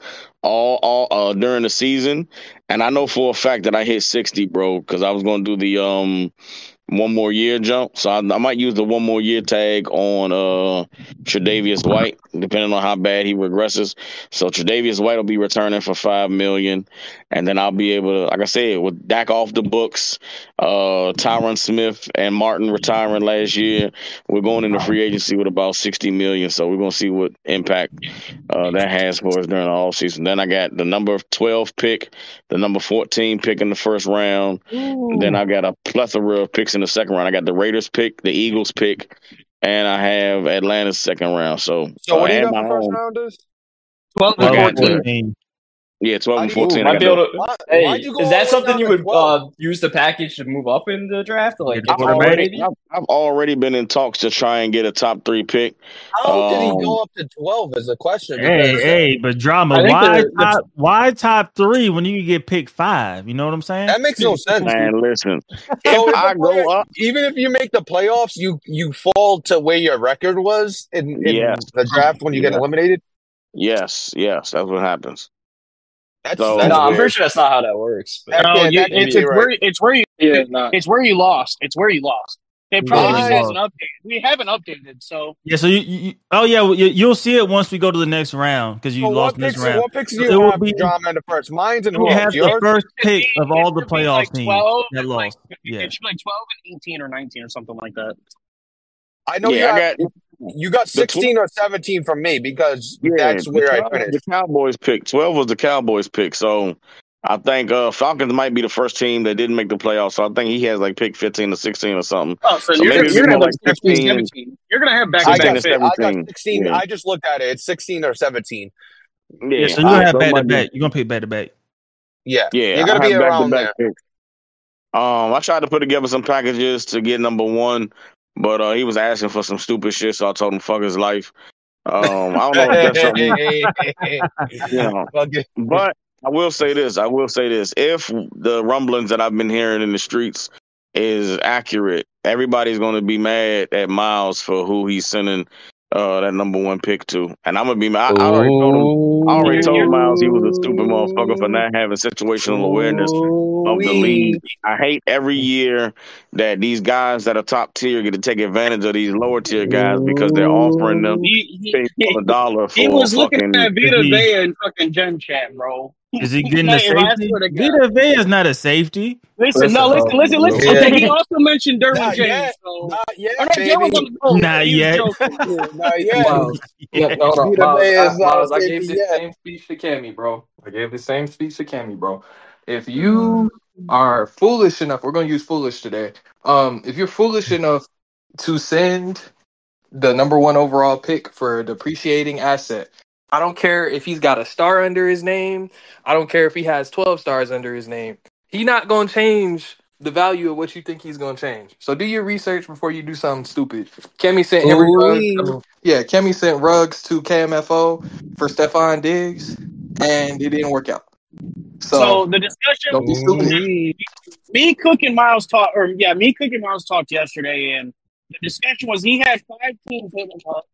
all during the season, and I know for a fact that I hit 60, bro, because I was going to do the 1 more year jump. So I might use the 1 more year tag on Tre'Davious White, depending on how bad he regresses. So Tre'Davious White will be returning for $5 million, and then I'll be able to, like I said, with Dak off the books, Tyron Smith and Martin retiring last year, we're going into free agency with about $60 million. So we're gonna see what impact that has for us during the offseason. Then I got the number 12 pick, the number 14 pick in the first round. Then I got a plethora of picks in the second round. I got the Raiders pick, the Eagles pick, and I have Atlanta's second round. So what do you got for first rounders? 12 and 14. Yeah, 12 and 14. Might be able to, is that something you would use the package to move up in the draft? I've already been in talks to try and get a top 3 pick. How did he go up to 12 is the question. But Drama, why top 3 when you can get picked 5? You know what I'm saying? That makes no sense. Man, listen. So if I go up, even if you make the playoffs, you fall to where your record was in the draft when you get eliminated? Yes, that's what happens. I'm pretty sure that's not how that works. It's where you lost. It's where you lost. It probably just hasn't updated. We haven't updated, so yeah. So you'll see it once we go to the next round because you lost this round. What picks do you have, John, in the first? Mine's and we have the first pick of all the playoff teams 12, that lost. It should be like 12 and 18 or 19 or something like that. I know you got 16 or 17 from me because that's where I finished. The Cowboys pick 12 was the Cowboys pick, so I think Falcons might be the first team that didn't make the playoffs. So I think he has like pick 15 or 16 or something. Oh, so you're going to have like 15, 17. You're going to have back-to-back picks. I got 16. Yeah. I just looked at it. It's 16 or 17. Yeah, so you're going to have back-to-back. You're going to pick back-to-back. Yeah. You're going to be around there. Picks. I tried to put together some packages to get number one, but he was asking for some stupid shit, so I told him fuck his life. I don't know if that's something. But I will say this. If the rumblings that I've been hearing in the streets is accurate, everybody's going to be mad at Miles for who he's sending that number one pick to. And I'm going to be mad. I already told Miles he was a stupid motherfucker for not having situational awareness of the league. I hate every year that these guys that are top tier get to take advantage of these lower tier guys because they're offering them $1 for he was looking at Vita Vea in fucking Gen Chat, bro. Is he getting the safety? Vita Vea is not a safety. Listen. Yeah. Okay, he also mentioned Derwin James. So. Not yet, Not yet. Not yet. Miles, I gave the same speech to Cammy, bro. If you are foolish enough, we're going to use foolish today. If you're foolish enough to send the number one overall pick for a depreciating asset, I don't care if he's got a star under his name. I don't care if he has 12 stars under his name. He's not going to change the value of what you think he's going to change. So do your research before you do something stupid. Cammy sent Cammy sent Ruggs to KMFO for Stephon Diggs, and it didn't work out. So the discussion, don't be stupid. Me, Cook, and Miles talked yesterday, and the discussion was he had 5 teams hit him up,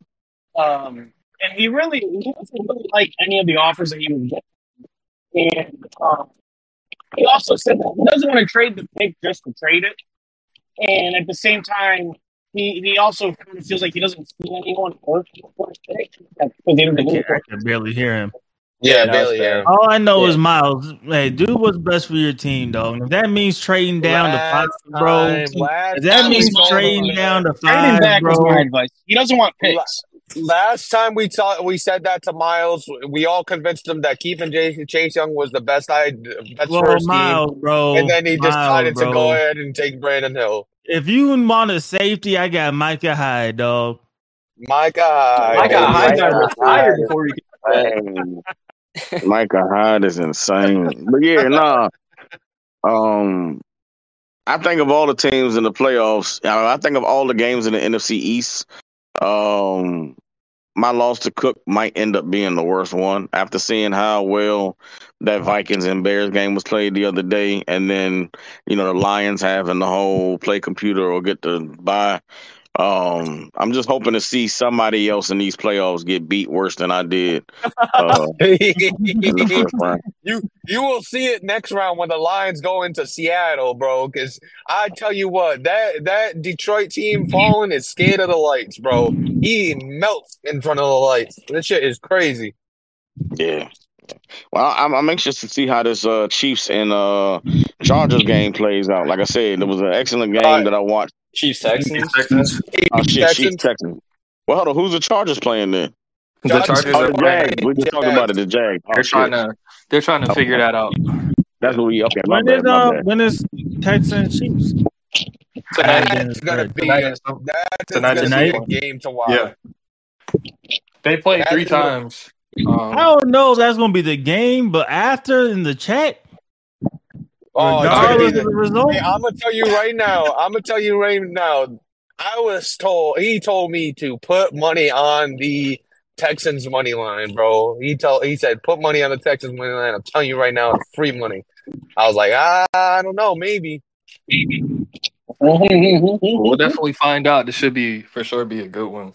and he doesn't really like any of the offers that he was getting. And he also said that he doesn't want to trade the pick just to trade it. And at the same time, he also kind of feels like he doesn't see anyone work for the pick. I can barely hear him. Yeah, barely hear him. All I know is Miles. Hey, do what's best for your team, dog. If that means trading down to 5, bro. If that means trading down to 5, trading back bro. was my advice. He doesn't want picks. Last time we said that to Miles, we all convinced him that keeping Chase Young was the best first Miles, team, bro. And then he decided to go ahead and take Brandon Hill. If you want a safety, I got Micah Hyde, dog. Micah Hyde got retired before he came. Micah Hyde is insane. But yeah, I think of all the teams in the playoffs, I think of all the games in the NFC East. My loss to Cook might end up being the worst one after seeing how well that Vikings and Bears game was played the other day, and then the Lions having the whole play computer or get to buy. I'm just hoping to see somebody else in these playoffs get beat worse than I did. In the first round. You will see it next round when the Lions go into Seattle, bro. Because I tell you what, that Detroit team falling is scared of the lights, bro. He melts in front of the lights. This shit is crazy. Yeah. Well, I'm anxious to see how this Chiefs and Chargers game plays out. Like I said, it was an excellent game that I watched. Chiefs Texans. Chiefs Texans. Well, hold on. Who's the Chargers playing then? The Chargers are the Jags. We just talked about it. The Jags. They're trying to figure that out. That's what we okay. When is Texans Chiefs? That's gonna be a game to watch. Yeah. They played 3 times. I don't know if that's gonna be the game, but after in the chat. Regardless of the result, I'm gonna tell you right now. I was told. He told me to put money on the Texans money line, bro. He said put money on the Texans money line. I'm telling you right now, it's free money. I was like, I don't know, maybe. We'll definitely find out. This should be for sure be a good one.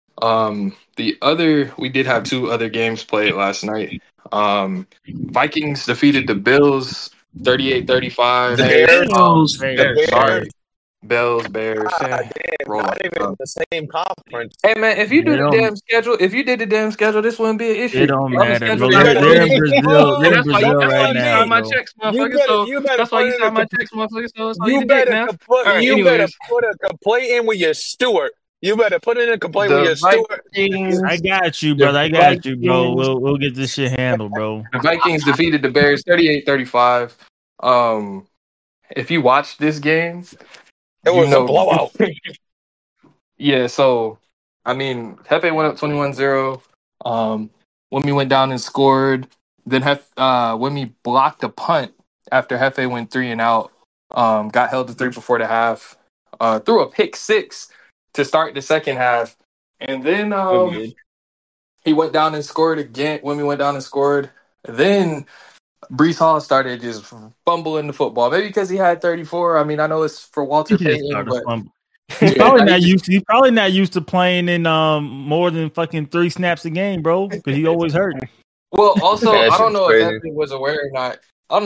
We did have 2 other games played last night. Vikings defeated the Bills 38-35. The Bears. Sorry. Bills, Bears. Roll not up. even in the same conference. Hey man, if you do the damn schedule, this wouldn't be an issue. It don't I'm matter, bro. scheduled every They're in week. Brazil. They're in That's why Brazil you right now, sign my bro. checks, motherfucker. You better That's why you put in sign my a checks, motherfucker. So that's all You you get, better man. compl- All right, you better anyways, put a complaint in with your steward. You better put in a complaint with the your steward. Vikings. I got you, The brother. I got you, bro. Vikings. We'll get this shit handled, bro. The Vikings defeated the Bears 38-35. If you watch this game, It was a blowout. Yeah, so I mean, Hefe went up 21-0. Wimmy went down and scored. Then Wimmy blocked a punt after Hefe went 3 and out. Got held to 3 before the half. Threw a pick 6 to start the second half. And then he went down and scored again. Wimmy went down and scored. Then Brees Hall started just fumbling the football. Maybe because he had 34. I mean, I know it's for Walter Payton, but he's probably not used. He's probably not used to playing in more than fucking 3 snaps a game, bro. Because he always hurt. Well, also, I don't know crazy. if Fefe was aware or not.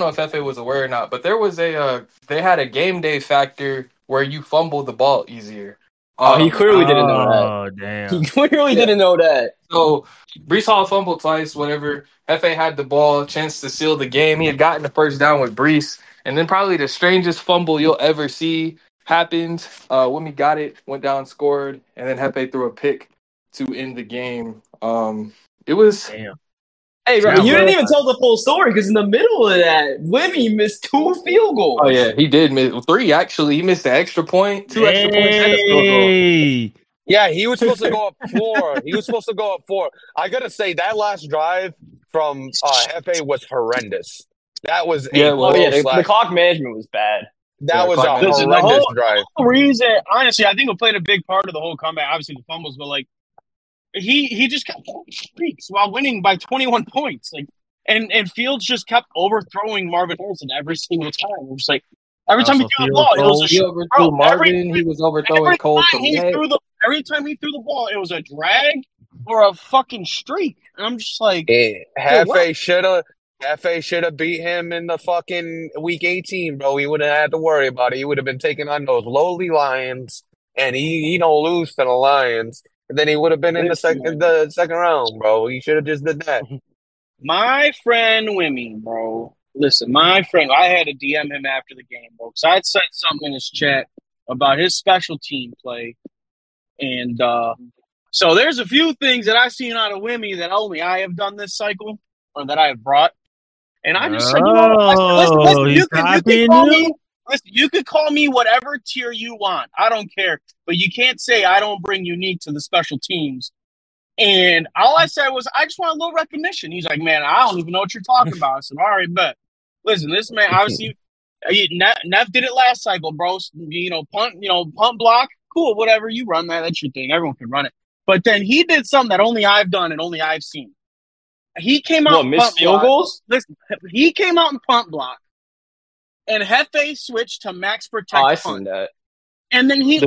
But there was they had a game day factor where you fumble the ball easier. He clearly didn't know that. Oh, damn. He clearly didn't know that. So Brees Hall fumbled twice, whatever. Hefe had the ball, chance to seal the game. He had gotten the first down with Brees. And then probably the strangest fumble you'll ever see happened. Wimmy got it, went down, scored, and then Hefe threw a pick to end the game. It was... Damn. Hey, bro, you didn't even tell the full story because in the middle of that, Wimmy missed 2 field goals. Oh, yeah, he did miss 3, actually. He missed an extra point, 2 extra points, and a field goal. Yeah, he was supposed to go up 4. I got to say, that last drive from Hefe was horrendous. That was the clock management was bad. That was a horrendous drive. The reason, honestly, I think it played a big part of the whole comeback. Obviously, the fumbles, but like he just kept streaks while winning by 21 points. Like, and Fields just kept overthrowing Marvin Harrison every single time. It was like every time he threw the ball, it was he overthrew Marvin. He was overthrowing Cole. Every time he threw the ball, it was a drag or a fucking streak. And I'm just like, Hefe should have beat him in the fucking week 18, bro. He wouldn't have had to worry about it. He would have been taking on those lowly Lions, and he don't lose to the Lions. And then he would have been in the second round, bro. He should have just did that. My friend Wimmy, bro. Listen, my friend, I had to DM him after the game, bro, because I had said something in his chat about his special team play. And so there's a few things that I've seen out of Wimmy that only I have done this cycle, or that I have brought. And I just said, you know, listen, you could call me whatever tier you want. I don't care. But you can't say I don't bring unique to the special teams. And all I said was, I just want a little recognition. He's like, man, I don't even know what you're talking about. I said, all right, bet. Listen, this man, obviously, Neff did it last cycle, bro. Punt block, cool, whatever. You run that. That's your thing. Everyone can run it. But then he did something that only I've done and only I've seen. He came out and missed field goals? Listen, he came out in punt block. And Hefe switched to max protect punt. I seen that. And then he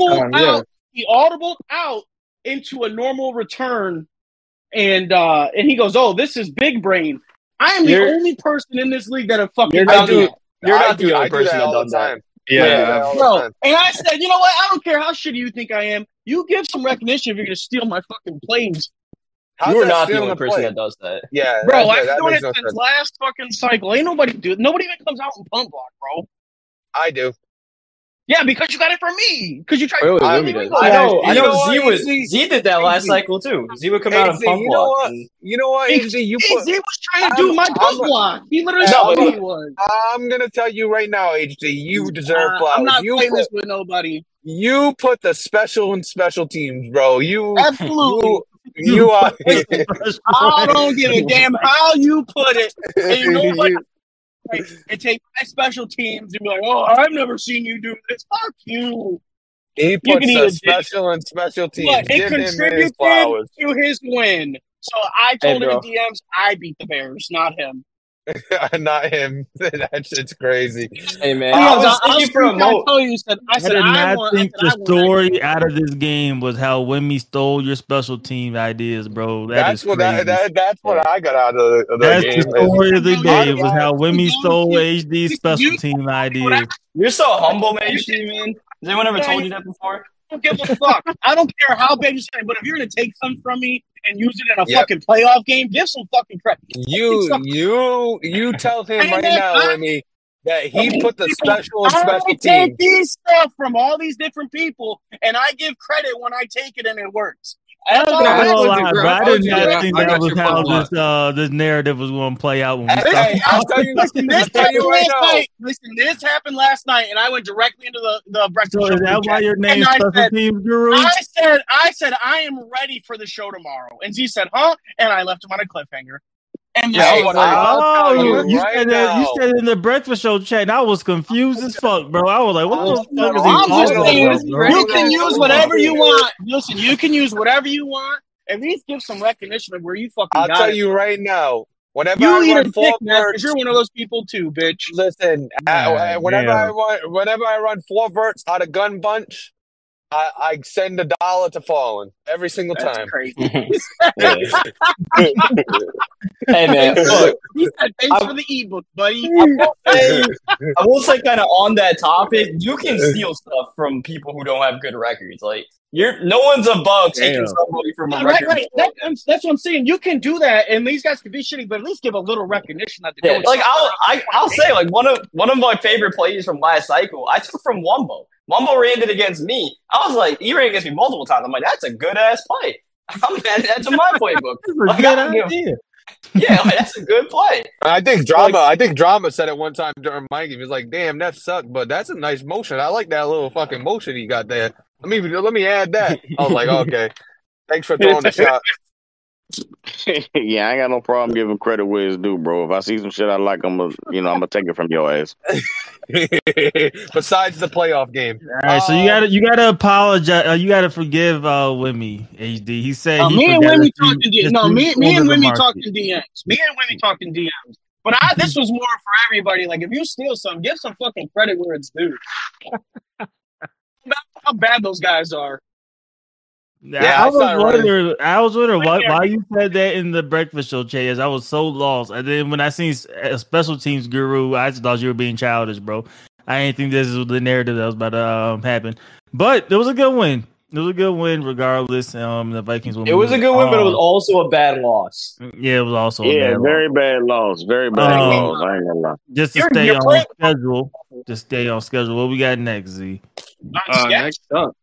audibled out into a normal return. And he goes, oh, this is big brain. I am the only person in this league that have fucking done that. You're not the only person that done that. Yeah. Bro, and I said, you know what? I don't care how shitty you think I am. You give some recognition if you're going to steal my fucking plays. You are not the only person that does that. Yeah, bro, I've done it since last fucking cycle. Ain't nobody do it. Nobody even comes out in punt block, bro. I do. Yeah, because you got it from me. Because you tried to. I know. Z did that last cycle too. Z would come out and pump block. You know what? Z was trying to do my pump block. He literally said he was. I'm gonna tell you right now, HD. You deserve flowers. I'm not playing this with nobody. You put the special in special teams, bro. Absolutely. You are. I don't give a damn how you put it. And you know what? And take my special teams and be like, oh, I've never seen you do this. Fuck you. He puts the special and special teams. But it contributed to his win. So I told him in DMs, I beat the Bears, not him. Not him. It's crazy. Hey man, I was thinking for a moment. I did not think the story out of this game was how Wimmy stole your special team ideas, bro. That's what I got out of the That's game. The story of the day was how Wimmy stole HD's special team ideas. You're so humble, man. HD, man. Has anyone ever told you that before? I don't give a fuck. I don't care how bad you say it, but if you're gonna take something from me and use it in a fucking playoff game, give some fucking credit. You tell him right now, Winnie, that he put the special I team. take these stuff from all these different people, and I give credit when I take it and it works. I did not think that was how this narrative was going to play out. When this happened last night, and I went directly into the breakfast show. Is that why your name is Special Teams Guru? I said I am ready for the show tomorrow, and Z said, "Huh?" And I left him on a cliffhanger. And you said it in the breakfast show chat, and I was confused as fuck, bro. I was like, "What the fuck is he talking about?" You can use whatever you want. Listen, you can use whatever you want. At least give some recognition of where you fucking. I'll tell you right now. Whenever you I run 4 verts, verts, you're one of those people too, bitch. Listen, whenever I run 4 verts out of gun bunch, I send $1 to Fallen every single time. Crazy. Hey man, look, he said thanks for the ebook, buddy. I will say, kind of on that topic, you can steal stuff from people who don't have good records. Like no one's above taking somebody from a record. Right. That's what I'm saying. You can do that, and these guys can be shitty, but at least give a little recognition that they're doing. Like I'll say, like one of my favorite plays from last cycle, I took from Wumbo. Wumbo ran it against me. I was like, he ran against me multiple times. I'm like, that's a good ass play. I'm adding that to my playbook. Like, good idea. Yeah, like, that's a good play. I think Drama said it one time during my game. He was like, "Damn, that sucked, but that's a nice motion. I like that little fucking motion he got there. Let me add that." I was like, "Okay, thanks for throwing the shot." Yeah, I ain't got no problem giving credit where it's due, bro. If I see some shit I like, I'm gonna take it from your ass. Besides the playoff game. All right, so you gotta apologize. You gotta forgive Wimmy HD. He said me and Wimmy talking DMs. No, me and Wimmy talking DMs. Me and Wimmy talking DMs. But this was more for everybody. Like, if you steal something, give some fucking credit where it's due. How bad those guys are. Yeah, I was wondering why you said that in the breakfast show, Chaz. I was so lost. And then when I seen a Special Teams Guru, I just thought you were being childish, bro. I didn't think this was the narrative that was about to happen. But it was a good win. It was a good win, regardless. The Vikings won. It was a good win, but it was also a bad loss. Yeah, it was also a bad very loss. Bad loss. Very bad loss. I ain't gonna lie. Just to stay on schedule. Just stay on schedule. What we got next, Z? Next up,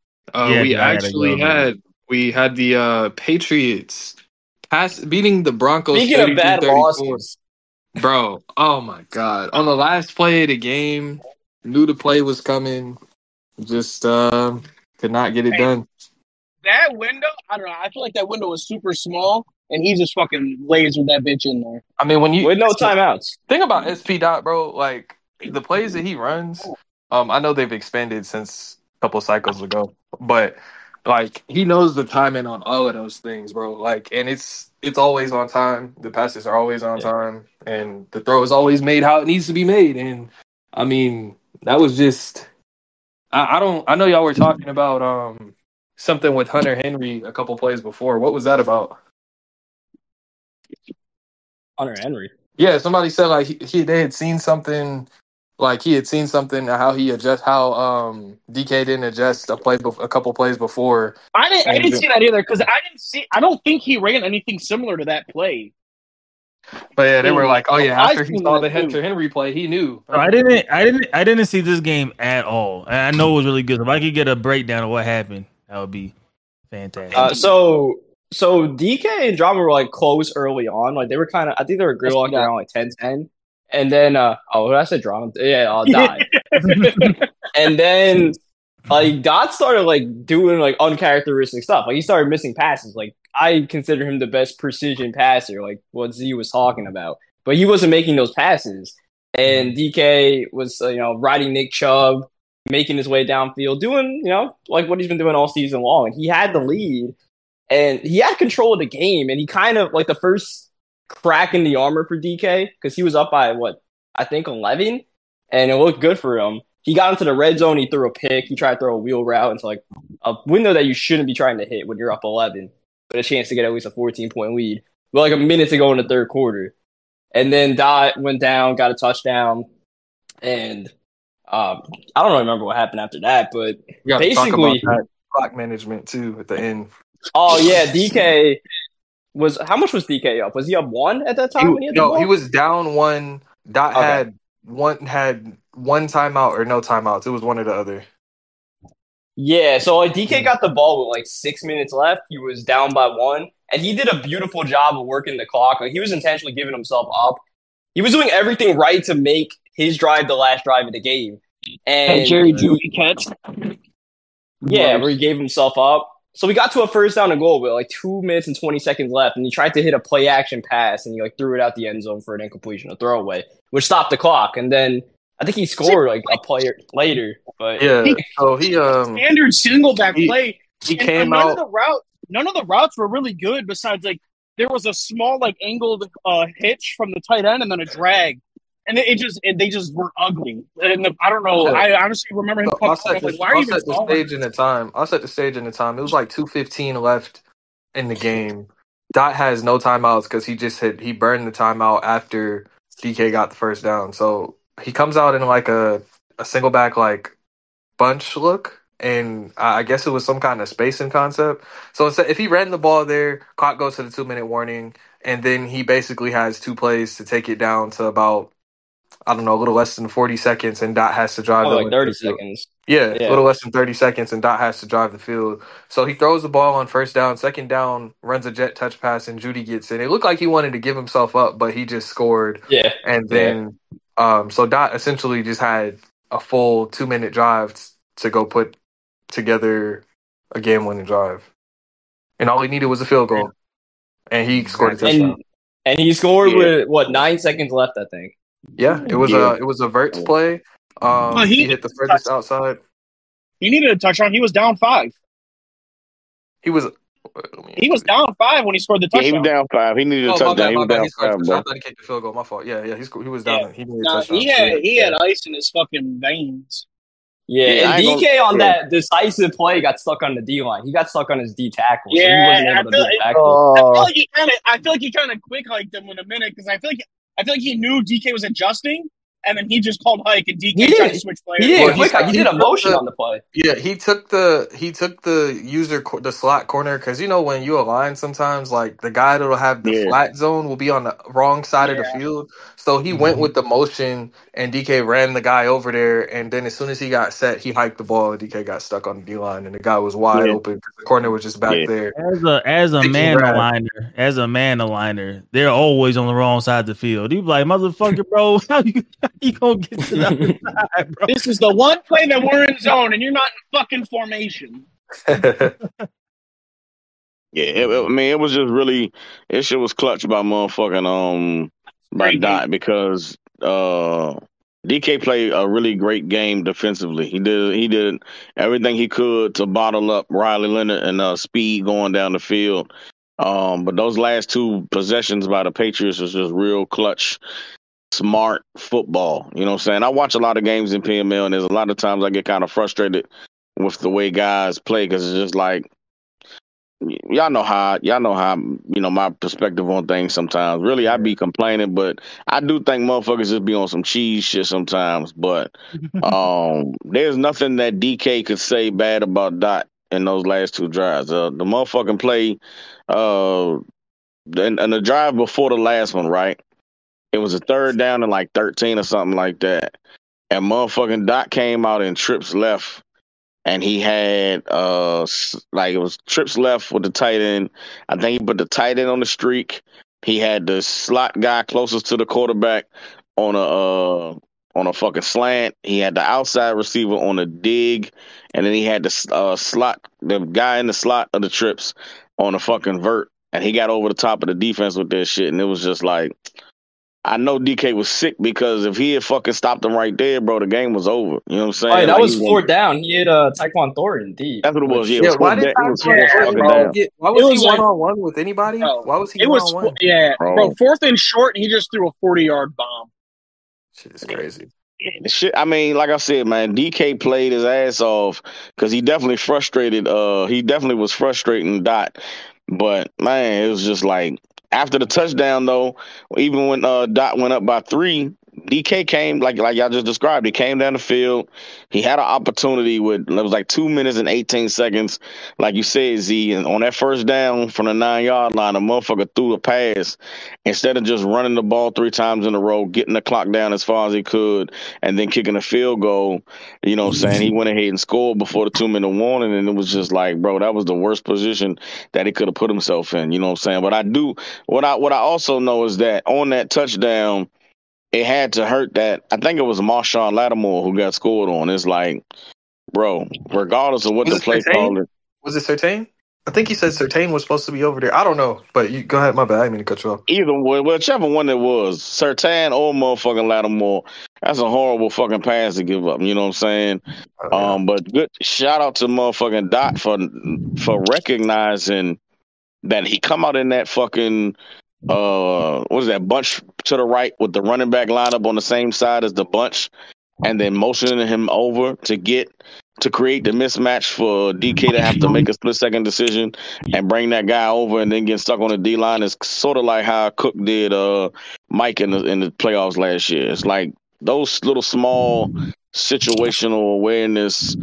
we had the Patriots beating the Broncos. Speaking of bad losses, bro. Oh my god! On the last play of the game, knew the play was coming. Just could not get it done. That window, I don't know. I feel like that window was super small, and he just fucking lasered that bitch in there. I mean, with no timeouts. Think about SP Dot, bro. Like the plays that he runs. I know they've expanded since a couple cycles ago, but like he knows the timing on all of those things, bro. Like, and it's always on time. The passes are always on time, and the throw is always made how it needs to be made. And I mean, that was just. I know y'all were talking about something with Hunter Henry a couple plays before. What was that about? Hunter Henry. Yeah, somebody said like they had seen something. Like he had seen something how DK didn't adjust a couple plays before. I didn't see that either because I don't think he ran anything similar to that play. But yeah, they were like, "Oh yeah!" After he saw the Hunter Henry play, he knew. I didn't see this game at all. And I know it was really good. If I could get a breakdown of what happened, that would be fantastic. So DK and Drama were like close early on. Like they were kind of, I think they were gridlocking around like 10-10. And then, I said Drama. Yeah, died. And then, like Dot started like doing like uncharacteristic stuff. Like he started missing passes. Like I consider him the best precision passer, like what Z was talking about. But he wasn't making those passes. And DK was, riding Nick Chubb, making his way downfield, doing, like what he's been doing all season long. And he had the lead, and he had control of the game. And he kind of, like the first crack in the armor for DK, because he was up by, 11? And it looked good for him. He got into the red zone, he threw a pick, he tried to throw a wheel route into like a window that you shouldn't be trying to hit when you're up 11. But a chance to get at least a 14-point lead. With like a minute to go in the third quarter. And then Dot went down, got a touchdown, and I don't really remember what happened after that, but You got to talk about basically, that clock management too at the end. oh yeah, DK was how much was DK up? Was he up 1 at that time when he had the ball? He was down 1. Dot had one timeout or no timeouts. It was one or the other. Yeah, so like DK got the ball with like 6 minutes left. He was down by 1, and he did a beautiful job of working the clock. Like he was intentionally giving himself up. He was doing everything right to make his drive the last drive of the game. And Jerry Jeudy catch. Yeah, where he gave himself up. So we got to a first down and goal with like 2 minutes and 20 seconds left, and he tried to hit a play action pass, and he like threw it out the end zone for an incompletion, a throwaway, which stopped the clock. And then I think he scored like a play later. But so he standard single back play. He came out. None of the routes were really good. Besides, like there was a small like angled hitch from the tight end, and then a drag. And they just were ugly. And I don't know. Yeah. I honestly remember him. I'll set the stage in the time. It was like 2:15 left in the game. Dot has no timeouts because he burned the timeout after DK got the first down. So he comes out in like a single back like bunch look, and I guess it was some kind of spacing concept. So if he ran the ball there, clock goes to the 2-minute warning, and then he basically has 2 plays to take it down to about, I don't know, a little less than 40 seconds, and Dot has to drive. Like 30 seconds. Yeah, a little less than 30 seconds, and Dot has to drive the field. So he throws the ball on first down. Second down, runs a jet touch pass, and Jeudy gets in. It looked like he wanted to give himself up, but he just scored. Yeah. And then, so Dot essentially just had a full 2-minute drive to go put together a game-winning drive. And all he needed was a field goal. And he scored a touchdown. And he scored with, 9 seconds left, I think. Yeah, it was a Verts play. He hit the furthest outside. He needed a touchdown. He was down 5. He was down 5 when he scored the touchdown. Yeah, he was down 5. He needed a touchdown. He was down 5, bro. I thought he kicked the field goal. My fault. Yeah, he was down. Yeah. He needed a touchdown. He had ice in his fucking veins. Yeah, and DK on that decisive play got stuck on the D line. He got stuck on his D tackle. Yeah, so he wasn't able to do tackle. I feel like he kind of quick hiked him in a minute because I feel like he knew DK was adjusting, and then he just called hike, and DK tried to switch players. He did a motion on the play. Yeah, he took the the slot corner because when you align sometimes like the guy that'll have the flat zone will be on the wrong side of the field. So he went with the motion, and DK ran the guy over there, and then as soon as he got set, he hiked the ball, and DK got stuck on the D line, and the guy was wide open because the corner was just back there. As a man aligner, they're always on the wrong side of the field. You be like, motherfucker, bro, how you gonna get to the other side, bro? This is the one play that we're in zone, and you're not in fucking formation. It was just really, it shit was clutch by motherfucking by Dot because DK played a really great game defensively. He did everything he could to bottle up Riley Leonard and speed going down the field. But those last 2 possessions by the Patriots was just real clutch, smart football. You know what I'm saying? I watch a lot of games in PML, and there's a lot of times I get kind of frustrated with the way guys play because it's just like, y'all know how my perspective on things sometimes. Really, I be complaining, but I do think motherfuckers just be on some cheese shit sometimes. But there's nothing that DK could say bad about Dot in those last 2 drives. The motherfucking play, and the drive before the last one, right? It was a 3rd down and like 13 or something like that, and motherfucking Dot came out and trips left. And he had it was trips left with the tight end. I think he put the tight end on the streak. He had the slot guy closest to the quarterback on a fucking slant. He had the outside receiver on a dig, and then he had the guy in the slot of the trips on a fucking vert. And he got over the top of the defense with that shit, and it was just like, I know DK was sick because if he had fucking stopped him right there, bro, the game was over. You know what I'm saying? Right, that was 4th down. He had Tyquan Thornton deep. That's what it was. Why was he one-on-one with anybody? Why was he one-on-one? Yeah, bro, 4th and short, and he just threw a 40-yard bomb. Shit is crazy. Shit, I mean, like I said, man, DK played his ass off because he definitely frustrated. He definitely was frustrating Dot, but man, it was just like after the touchdown though. Even when Dot went up by 3, DK came like y'all just described. He came down the field. He had an opportunity with it was like 2 minutes and 18 seconds, like you said, Z. And on that first down from the 9-yard line, the motherfucker threw a pass instead of just running the ball 3 times in a row, getting the clock down as far as he could, and then kicking a field goal. You know what I'm saying? He went ahead and scored before the 2-minute warning, and it was just like, bro, that was the worst position that he could have put himself in. You know what I'm saying? But what I also know is that on that touchdown, it had to hurt that. I think it was Marshawn Lattimore who got scored on. It's like, bro, regardless of what the play caller. Was it Surtain? I think he said Surtain was supposed to be over there. I don't know, but you go ahead. My bad. I didn't mean to cut you off. Either way, whichever one it was, Surtain or motherfucking Lattimore, that's a horrible fucking pass to give up. You know what I'm saying? Oh, yeah. But good shout out to motherfucking Dot for recognizing that he come out in that fucking what is that bunch to the right with the running back lineup on the same side as the bunch, and then motioning him over to create the mismatch for DK to have to make a split-second decision and bring that guy over and then get stuck on the D-line is sort of like how Cook did Mike in the playoffs last year. It's like those little small situational awareness,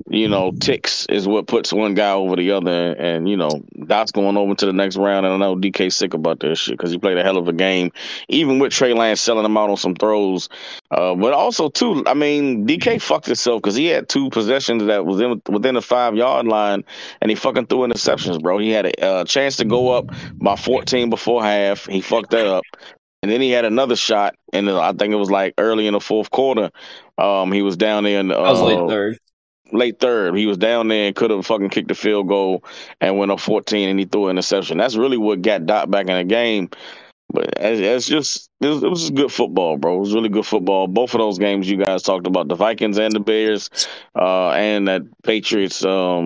ticks is what puts one guy over the other. And, Dot's going over to the next round. And I know DK's sick about that shit because he played a hell of a game, even with Trey Lance selling him out on some throws. But also, too, I mean, DK fucked himself because he had 2 possessions that was within the 5-yard line, and he fucking threw interceptions, bro. He had a chance to go up by 14 before half. He fucked that up. And then he had another shot, and I think it was like early in the fourth quarter. He was down there in the was late third. He was down there and could have fucking kicked the field goal and went up 14, and he threw an interception. That's really what got Dot back in the game. But it was just good football, bro. It was really good football. Both of those games you guys talked about, the Vikings and the Bears, and that Patriots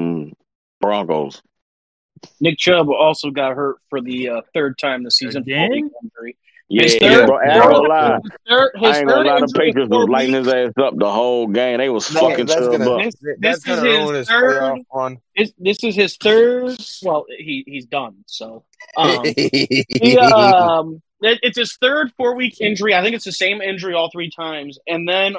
Broncos. Nick Chubb also got hurt for the 3rd time this season. Again? Yeah, bro. I ain't gonna lie. The Patriots was lighting his ass up the whole game. They was fucking Chubb up. This is his third. This is his 3rd. Well, he's done. So, it's his 3rd 4-week injury. I think it's the same injury all 3 times. And then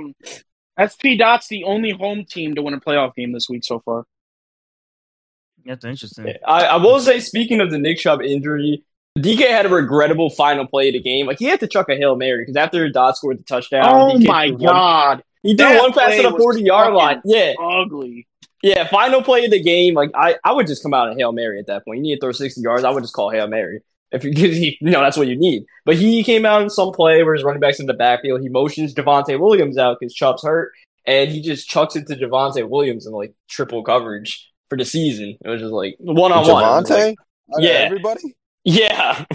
SP Dot's the only home team to win a playoff game this week so far. That's interesting. I will say, speaking of the Nick Chubb injury, DK had a regrettable final play of the game. Like, he had to chuck a Hail Mary because after Dot scored the touchdown, oh my God. He threw one pass to the 40-yard line. Yeah. Ugly. Yeah, final play of the game. Like, I would just come out and Hail Mary at that point. You need to throw 60 yards. I would just call Hail Mary. Because that's what you need. But he came out in some play where his running back's in the backfield. He motions Javonte Williams out because Chubb's hurt. And he just chucks it to Javonte Williams in, like, triple coverage for the season. It was just, like, one-on-one. Javonte? Yeah. Everybody? Yeah.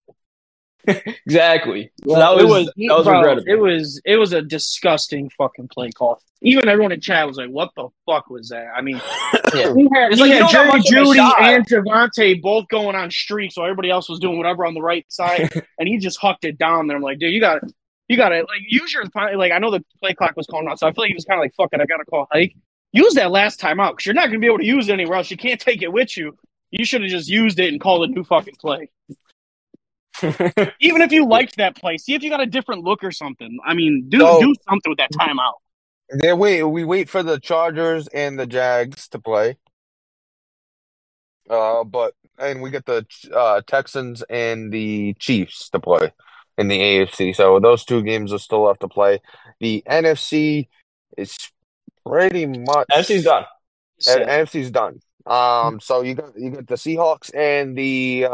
Exactly. So Well, that was regrettable. It was a disgusting fucking play call. Even everyone in chat was like, "What the fuck was that?" I mean, Yeah. he had you don't have Jerry much of a Jeudy shot. and Javonte both going on streaks, so everybody else was doing whatever on the right side, and he just hucked it down there. I'm like, dude, you got to like use your like. I know the play clock was calling out, so I feel like he was kind of like, "Fuck it, I got to call hike." Use that last time out because you're not going to be able to use it anywhere else. You can't take it with you. You should have just used it and called a new fucking play. Even if you liked that play, see if you got a different look or something. I mean, do something with that timeout. Then we wait for the Chargers and the Jags to play. And we get the Texans and the Chiefs to play in the AFC. So those 2 games will still have to play. The NFC is pretty much NFC's done. NFC's done. So you got the Seahawks and the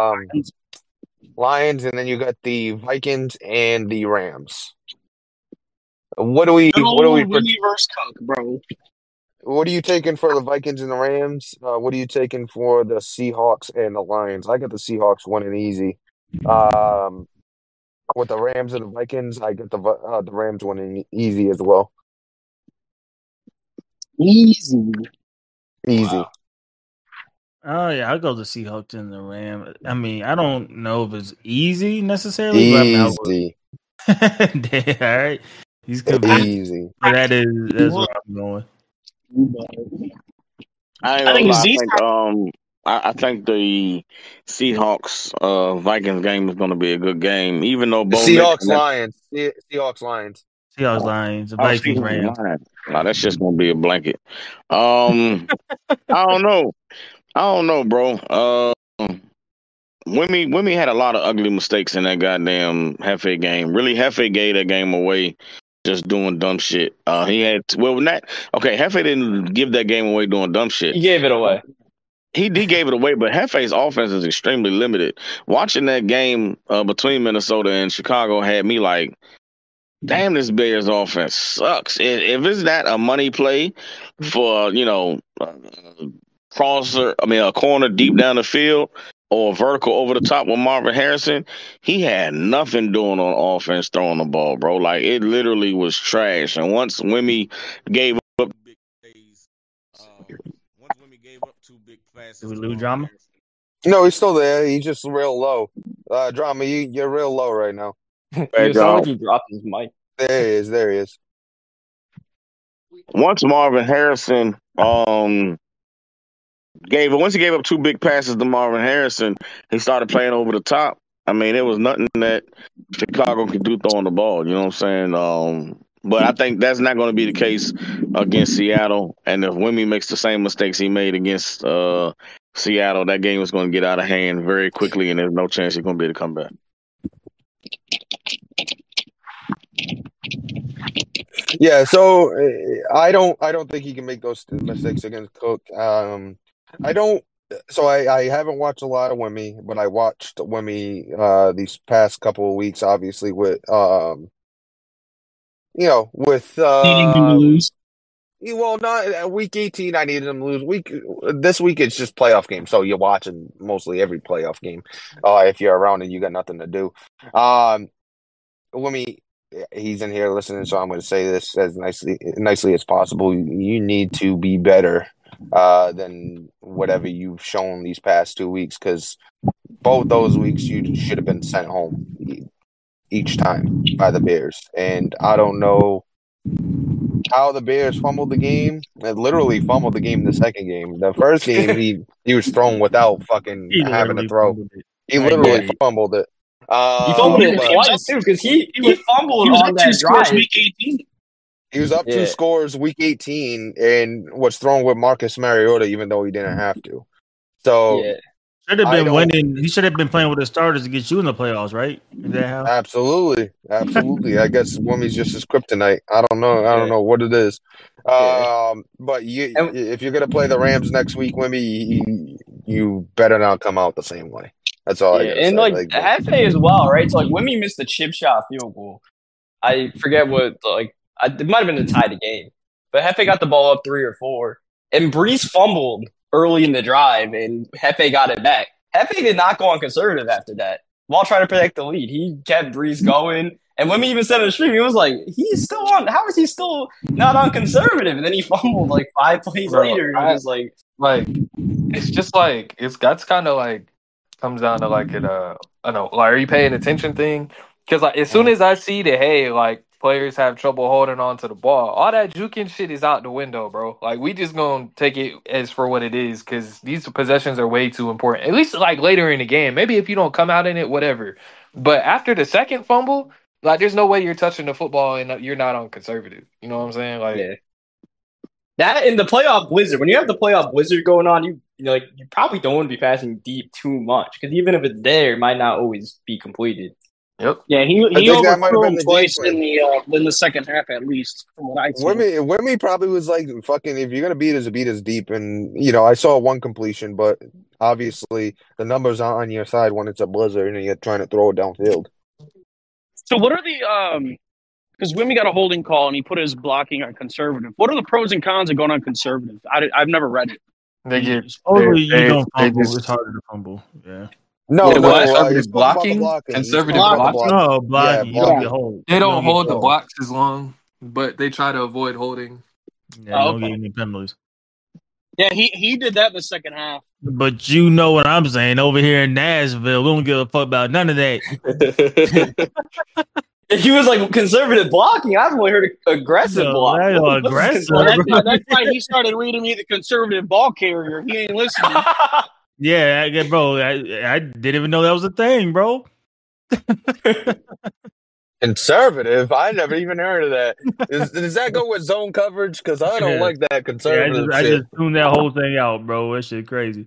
Lions, and then you got the Vikings and the Rams. What are we versus Cook, bro? What are you taking for the Vikings and the Rams? What are you taking for the Seahawks and the Lions? I got the Seahawks winning easy. With the Rams and the Vikings, I get the Rams winning easy as well. Easy. Easy. Oh yeah, I'll go the Seahawks and the Rams. I mean, I don't know if it's easy necessarily, but Easy. all right. He's convinced. Easy. That's where I'm going. I ain't gonna lie. I think the Seahawks Vikings game is going to be a good game, even though Seahawks Lions. Seahawks Lions. Seahawks Lions. The Vikings Rams. Nah, that's just going to be a blanket. I don't know, bro. Wimmy had a lot of ugly mistakes in that goddamn Hefe game. Really, Hefe gave that game away just doing dumb shit. Hefe didn't give that game away doing dumb shit. He gave it away. He gave it away, but Hefe's offense is extremely limited. Watching that game between Minnesota and Chicago had me like, damn, this Bears offense sucks. If it's not a money play for, a corner deep down the field or a vertical over the top with Marvin Harrison, he had nothing doing on offense throwing the ball, bro. Like, it literally was trash. And once Wimmy gave up big plays, two big passes. Did we lose Drama? No, he's still there. He's just real low. Drama, you're real low right now. It sounded like he dropped his mic. There he is. Once Marvin Harrison once he gave up two big passes to Marvin Harrison, he started playing over the top. I mean, there was nothing that Chicago could do throwing the ball. You know what I'm saying? But I think that's not going to be the case against Seattle. And if Wimmy makes the same mistakes he made against Seattle, that game is going to get out of hand very quickly, and there's no chance he's going to be able to come back. Yeah, so I don't think he can make those mistakes against Cook. I haven't watched a lot of Wimmy, but I watched Wimmy these past couple of weeks, obviously with needing him to lose. Well, not week 18. I needed him to lose. This week it's just playoff game, so you're watching mostly every playoff game. If you're around and you got nothing to do, Wimmy, he's in here listening, so I'm going to say this as nicely as possible. You need to be better than whatever you've shown these past 2 weeks, because both those weeks you should have been sent home each time by the Bears. And I don't know how the Bears fumbled the game. They literally fumbled the game in the second game. The first game, he was thrown without fucking having to throw. He literally fumbled it. He fumbled it twice too, because he fumbled on that drive. Week 18. He was up 2 scores week 18 and was thrown with Marcus Mariota, even though he didn't have to. So should have been winning. He should have been playing with the starters to get you in the playoffs, right? Is that how? Absolutely. I guess Wimmy's just his kryptonite. I don't know what it is. But if you're gonna play the Rams next week, Wimmy, you better not come out the same way. That's all I gotta say. And Hefe as well, right? So Wimmy missed the chip shot field goal. I forget what it might have been to tie the game, but Hefe got the ball up 3 or 4, and Brees fumbled early in the drive, and Hefe got it back. Hefe did not go on conservative after that while trying to protect the lead. He kept Brees going, and Wimmy even said on the stream, he was like, "He's still on. How is he still not on conservative?" And then he fumbled 5 plays later. And he was like, it's just that's kind of comes down to I don't know, are you paying attention thing? Because as soon as I see that, players have trouble holding on to the ball, all that juking shit is out the window, bro. We just gonna take it as for what it is, because these possessions are way too important. At least later in the game, maybe if you don't come out in it, whatever. But after the second fumble, there's no way you're touching the football and you're not on conservative. You know what I'm saying? That in the playoff blizzard, when you have the playoff blizzard going on, you probably don't want to be passing deep too much, because even if it's there, it might not always be completed. Yep. Yeah, he overthrew him twice in the second half, at least, from what I see. Wimmy probably was fucking, if you're gonna beat us deep. And I saw one completion, but obviously the numbers aren't on your side when it's a blizzard and you're trying to throw it downfield. So what are the because Wimmy got a holding call and he put his blocking on conservative. What are the pros and cons of going on conservative? I've never read it. You don't fumble. It's harder to fumble. Yeah. Conservative blocking. Conservative blocking. No, blocking. They don't hold the blocks as long, but they try to avoid holding. Yeah, don't get any penalties. Yeah, he did that in the second half. But you know what I'm saying? Over here in Nashville, we don't give a fuck about none of that. He was conservative blocking. I've only heard aggressive blocking. That's why he started reading me the conservative ball carrier. He ain't listening. Yeah, bro. I didn't even know that was a thing, bro. Conservative? I never even heard of that. Does that go with zone coverage? Because I don't like that conservative I shit. just tuned that whole thing out, bro. That shit crazy.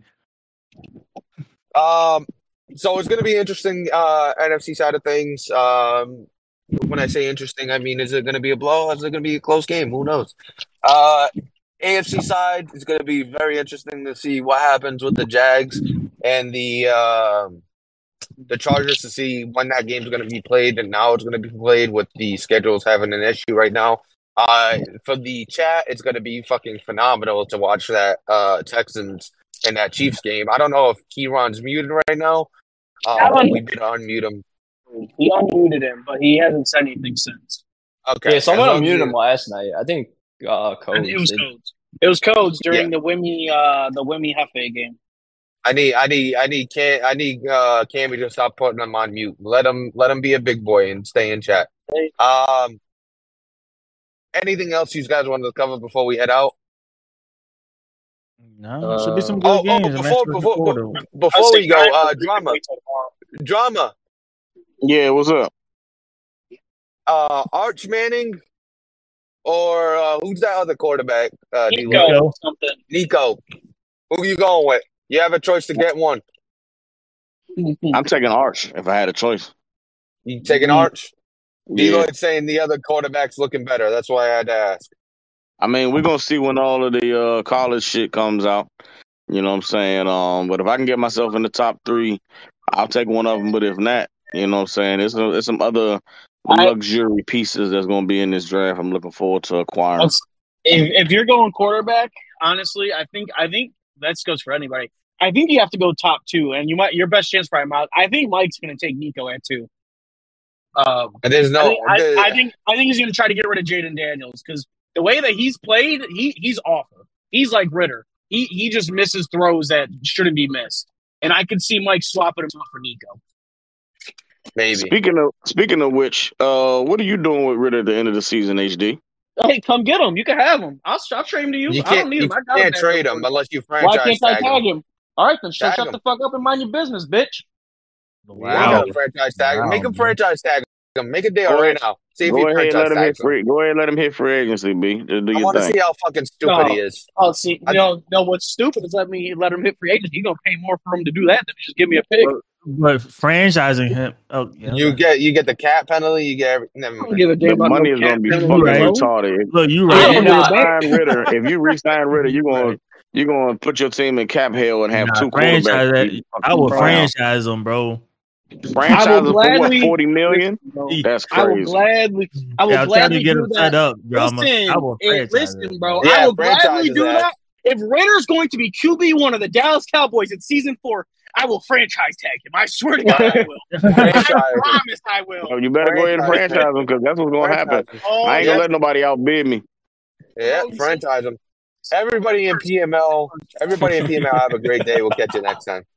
So it's going to be interesting, NFC side of things. When I say interesting, I mean, is it going to be a blow? Is it going to be a close game? Who knows? AFC side is going to be very interesting to see what happens with the Jags and the Chargers, to see when that game is going to be played, and now it's going to be played with the schedules having an issue right now. For the chat, it's going to be fucking phenomenal to watch that Texans and that Chiefs game. I don't know if Keyron's muted right now. We did unmute him. He unmuted him, but he hasn't said anything since. Okay. Yeah, someone unmuted him last night. I think Codes. It was Codes. It was Codes during the Wimmy Hefe game. I need Cammy to stop putting him on mute. Let him be a big boy and stay in chat. Anything else you guys wanted to cover before we head out? No, should be some good games. Before we go, drama. Yeah, what's up? Arch Manning or who's that other quarterback? Nico. Nico. Who are you going with? You have a choice to get one. I'm taking Arch if I had a choice. You taking Arch? Yeah. Deloitte's saying the other quarterback's looking better. That's why I had to ask. I mean, we're going to see when all of the college shit comes out. You know what I'm saying? But if I can get myself in the top 3, I'll take one of them. But if not, you know what I'm saying? There's some other luxury pieces that's going to be in this draft I'm looking forward to acquiring. If you're going quarterback, honestly, I think that goes for anybody. I think you have to go top 2, and your best chance probably Miles. I think Mike's going to take Nico at 2. I think he's going to try to get rid of Jaden Daniels because the way that he's played, he's awful. He's like Ritter. He just misses throws that shouldn't be missed, and I could see Mike swapping him off for Nico. Maybe. Speaking of which, what are you doing with Ritter at the end of the season, HD? Hey, come get him. You can have him. I'll trade him to you. I don't need him. You can't trade him unless you franchise tag him. Why can't I tag him? All right, then shut him. The fuck up and mind your business, bitch. Wow. Franchise tag him. Make him franchise tag him. Make a deal right now. See if Go he ahead, franchise tags him. Go ahead and let him hit free agency, B. Just do I want to see how fucking stupid he is. Oh, see, no, what's stupid is let him hit free agency. You're going to pay more for him to do that than just give me a pick. But franchising him, you get the cap penalty. You get everything. I don't give a damn about money is going to be fucking retarded. Look, you right. If you re-sign Ritter, you're going to put your team in cap hell and have 2 quarterbacks. I will franchise them, bro. Franchise for what, $40 million? That's crazy. I will gladly get do that. Up, listen, bro. Yeah, I will gladly do that. If Ritter's going to be QB1 of the Dallas Cowboys in season 4, I will franchise tag him. I swear to God, I will. I promise I will. Oh, you better go ahead and franchise him because that's what's going to happen. I ain't going to let nobody outbid me. Yeah, franchise him. Everybody in PML, have a great day. We'll catch you next time.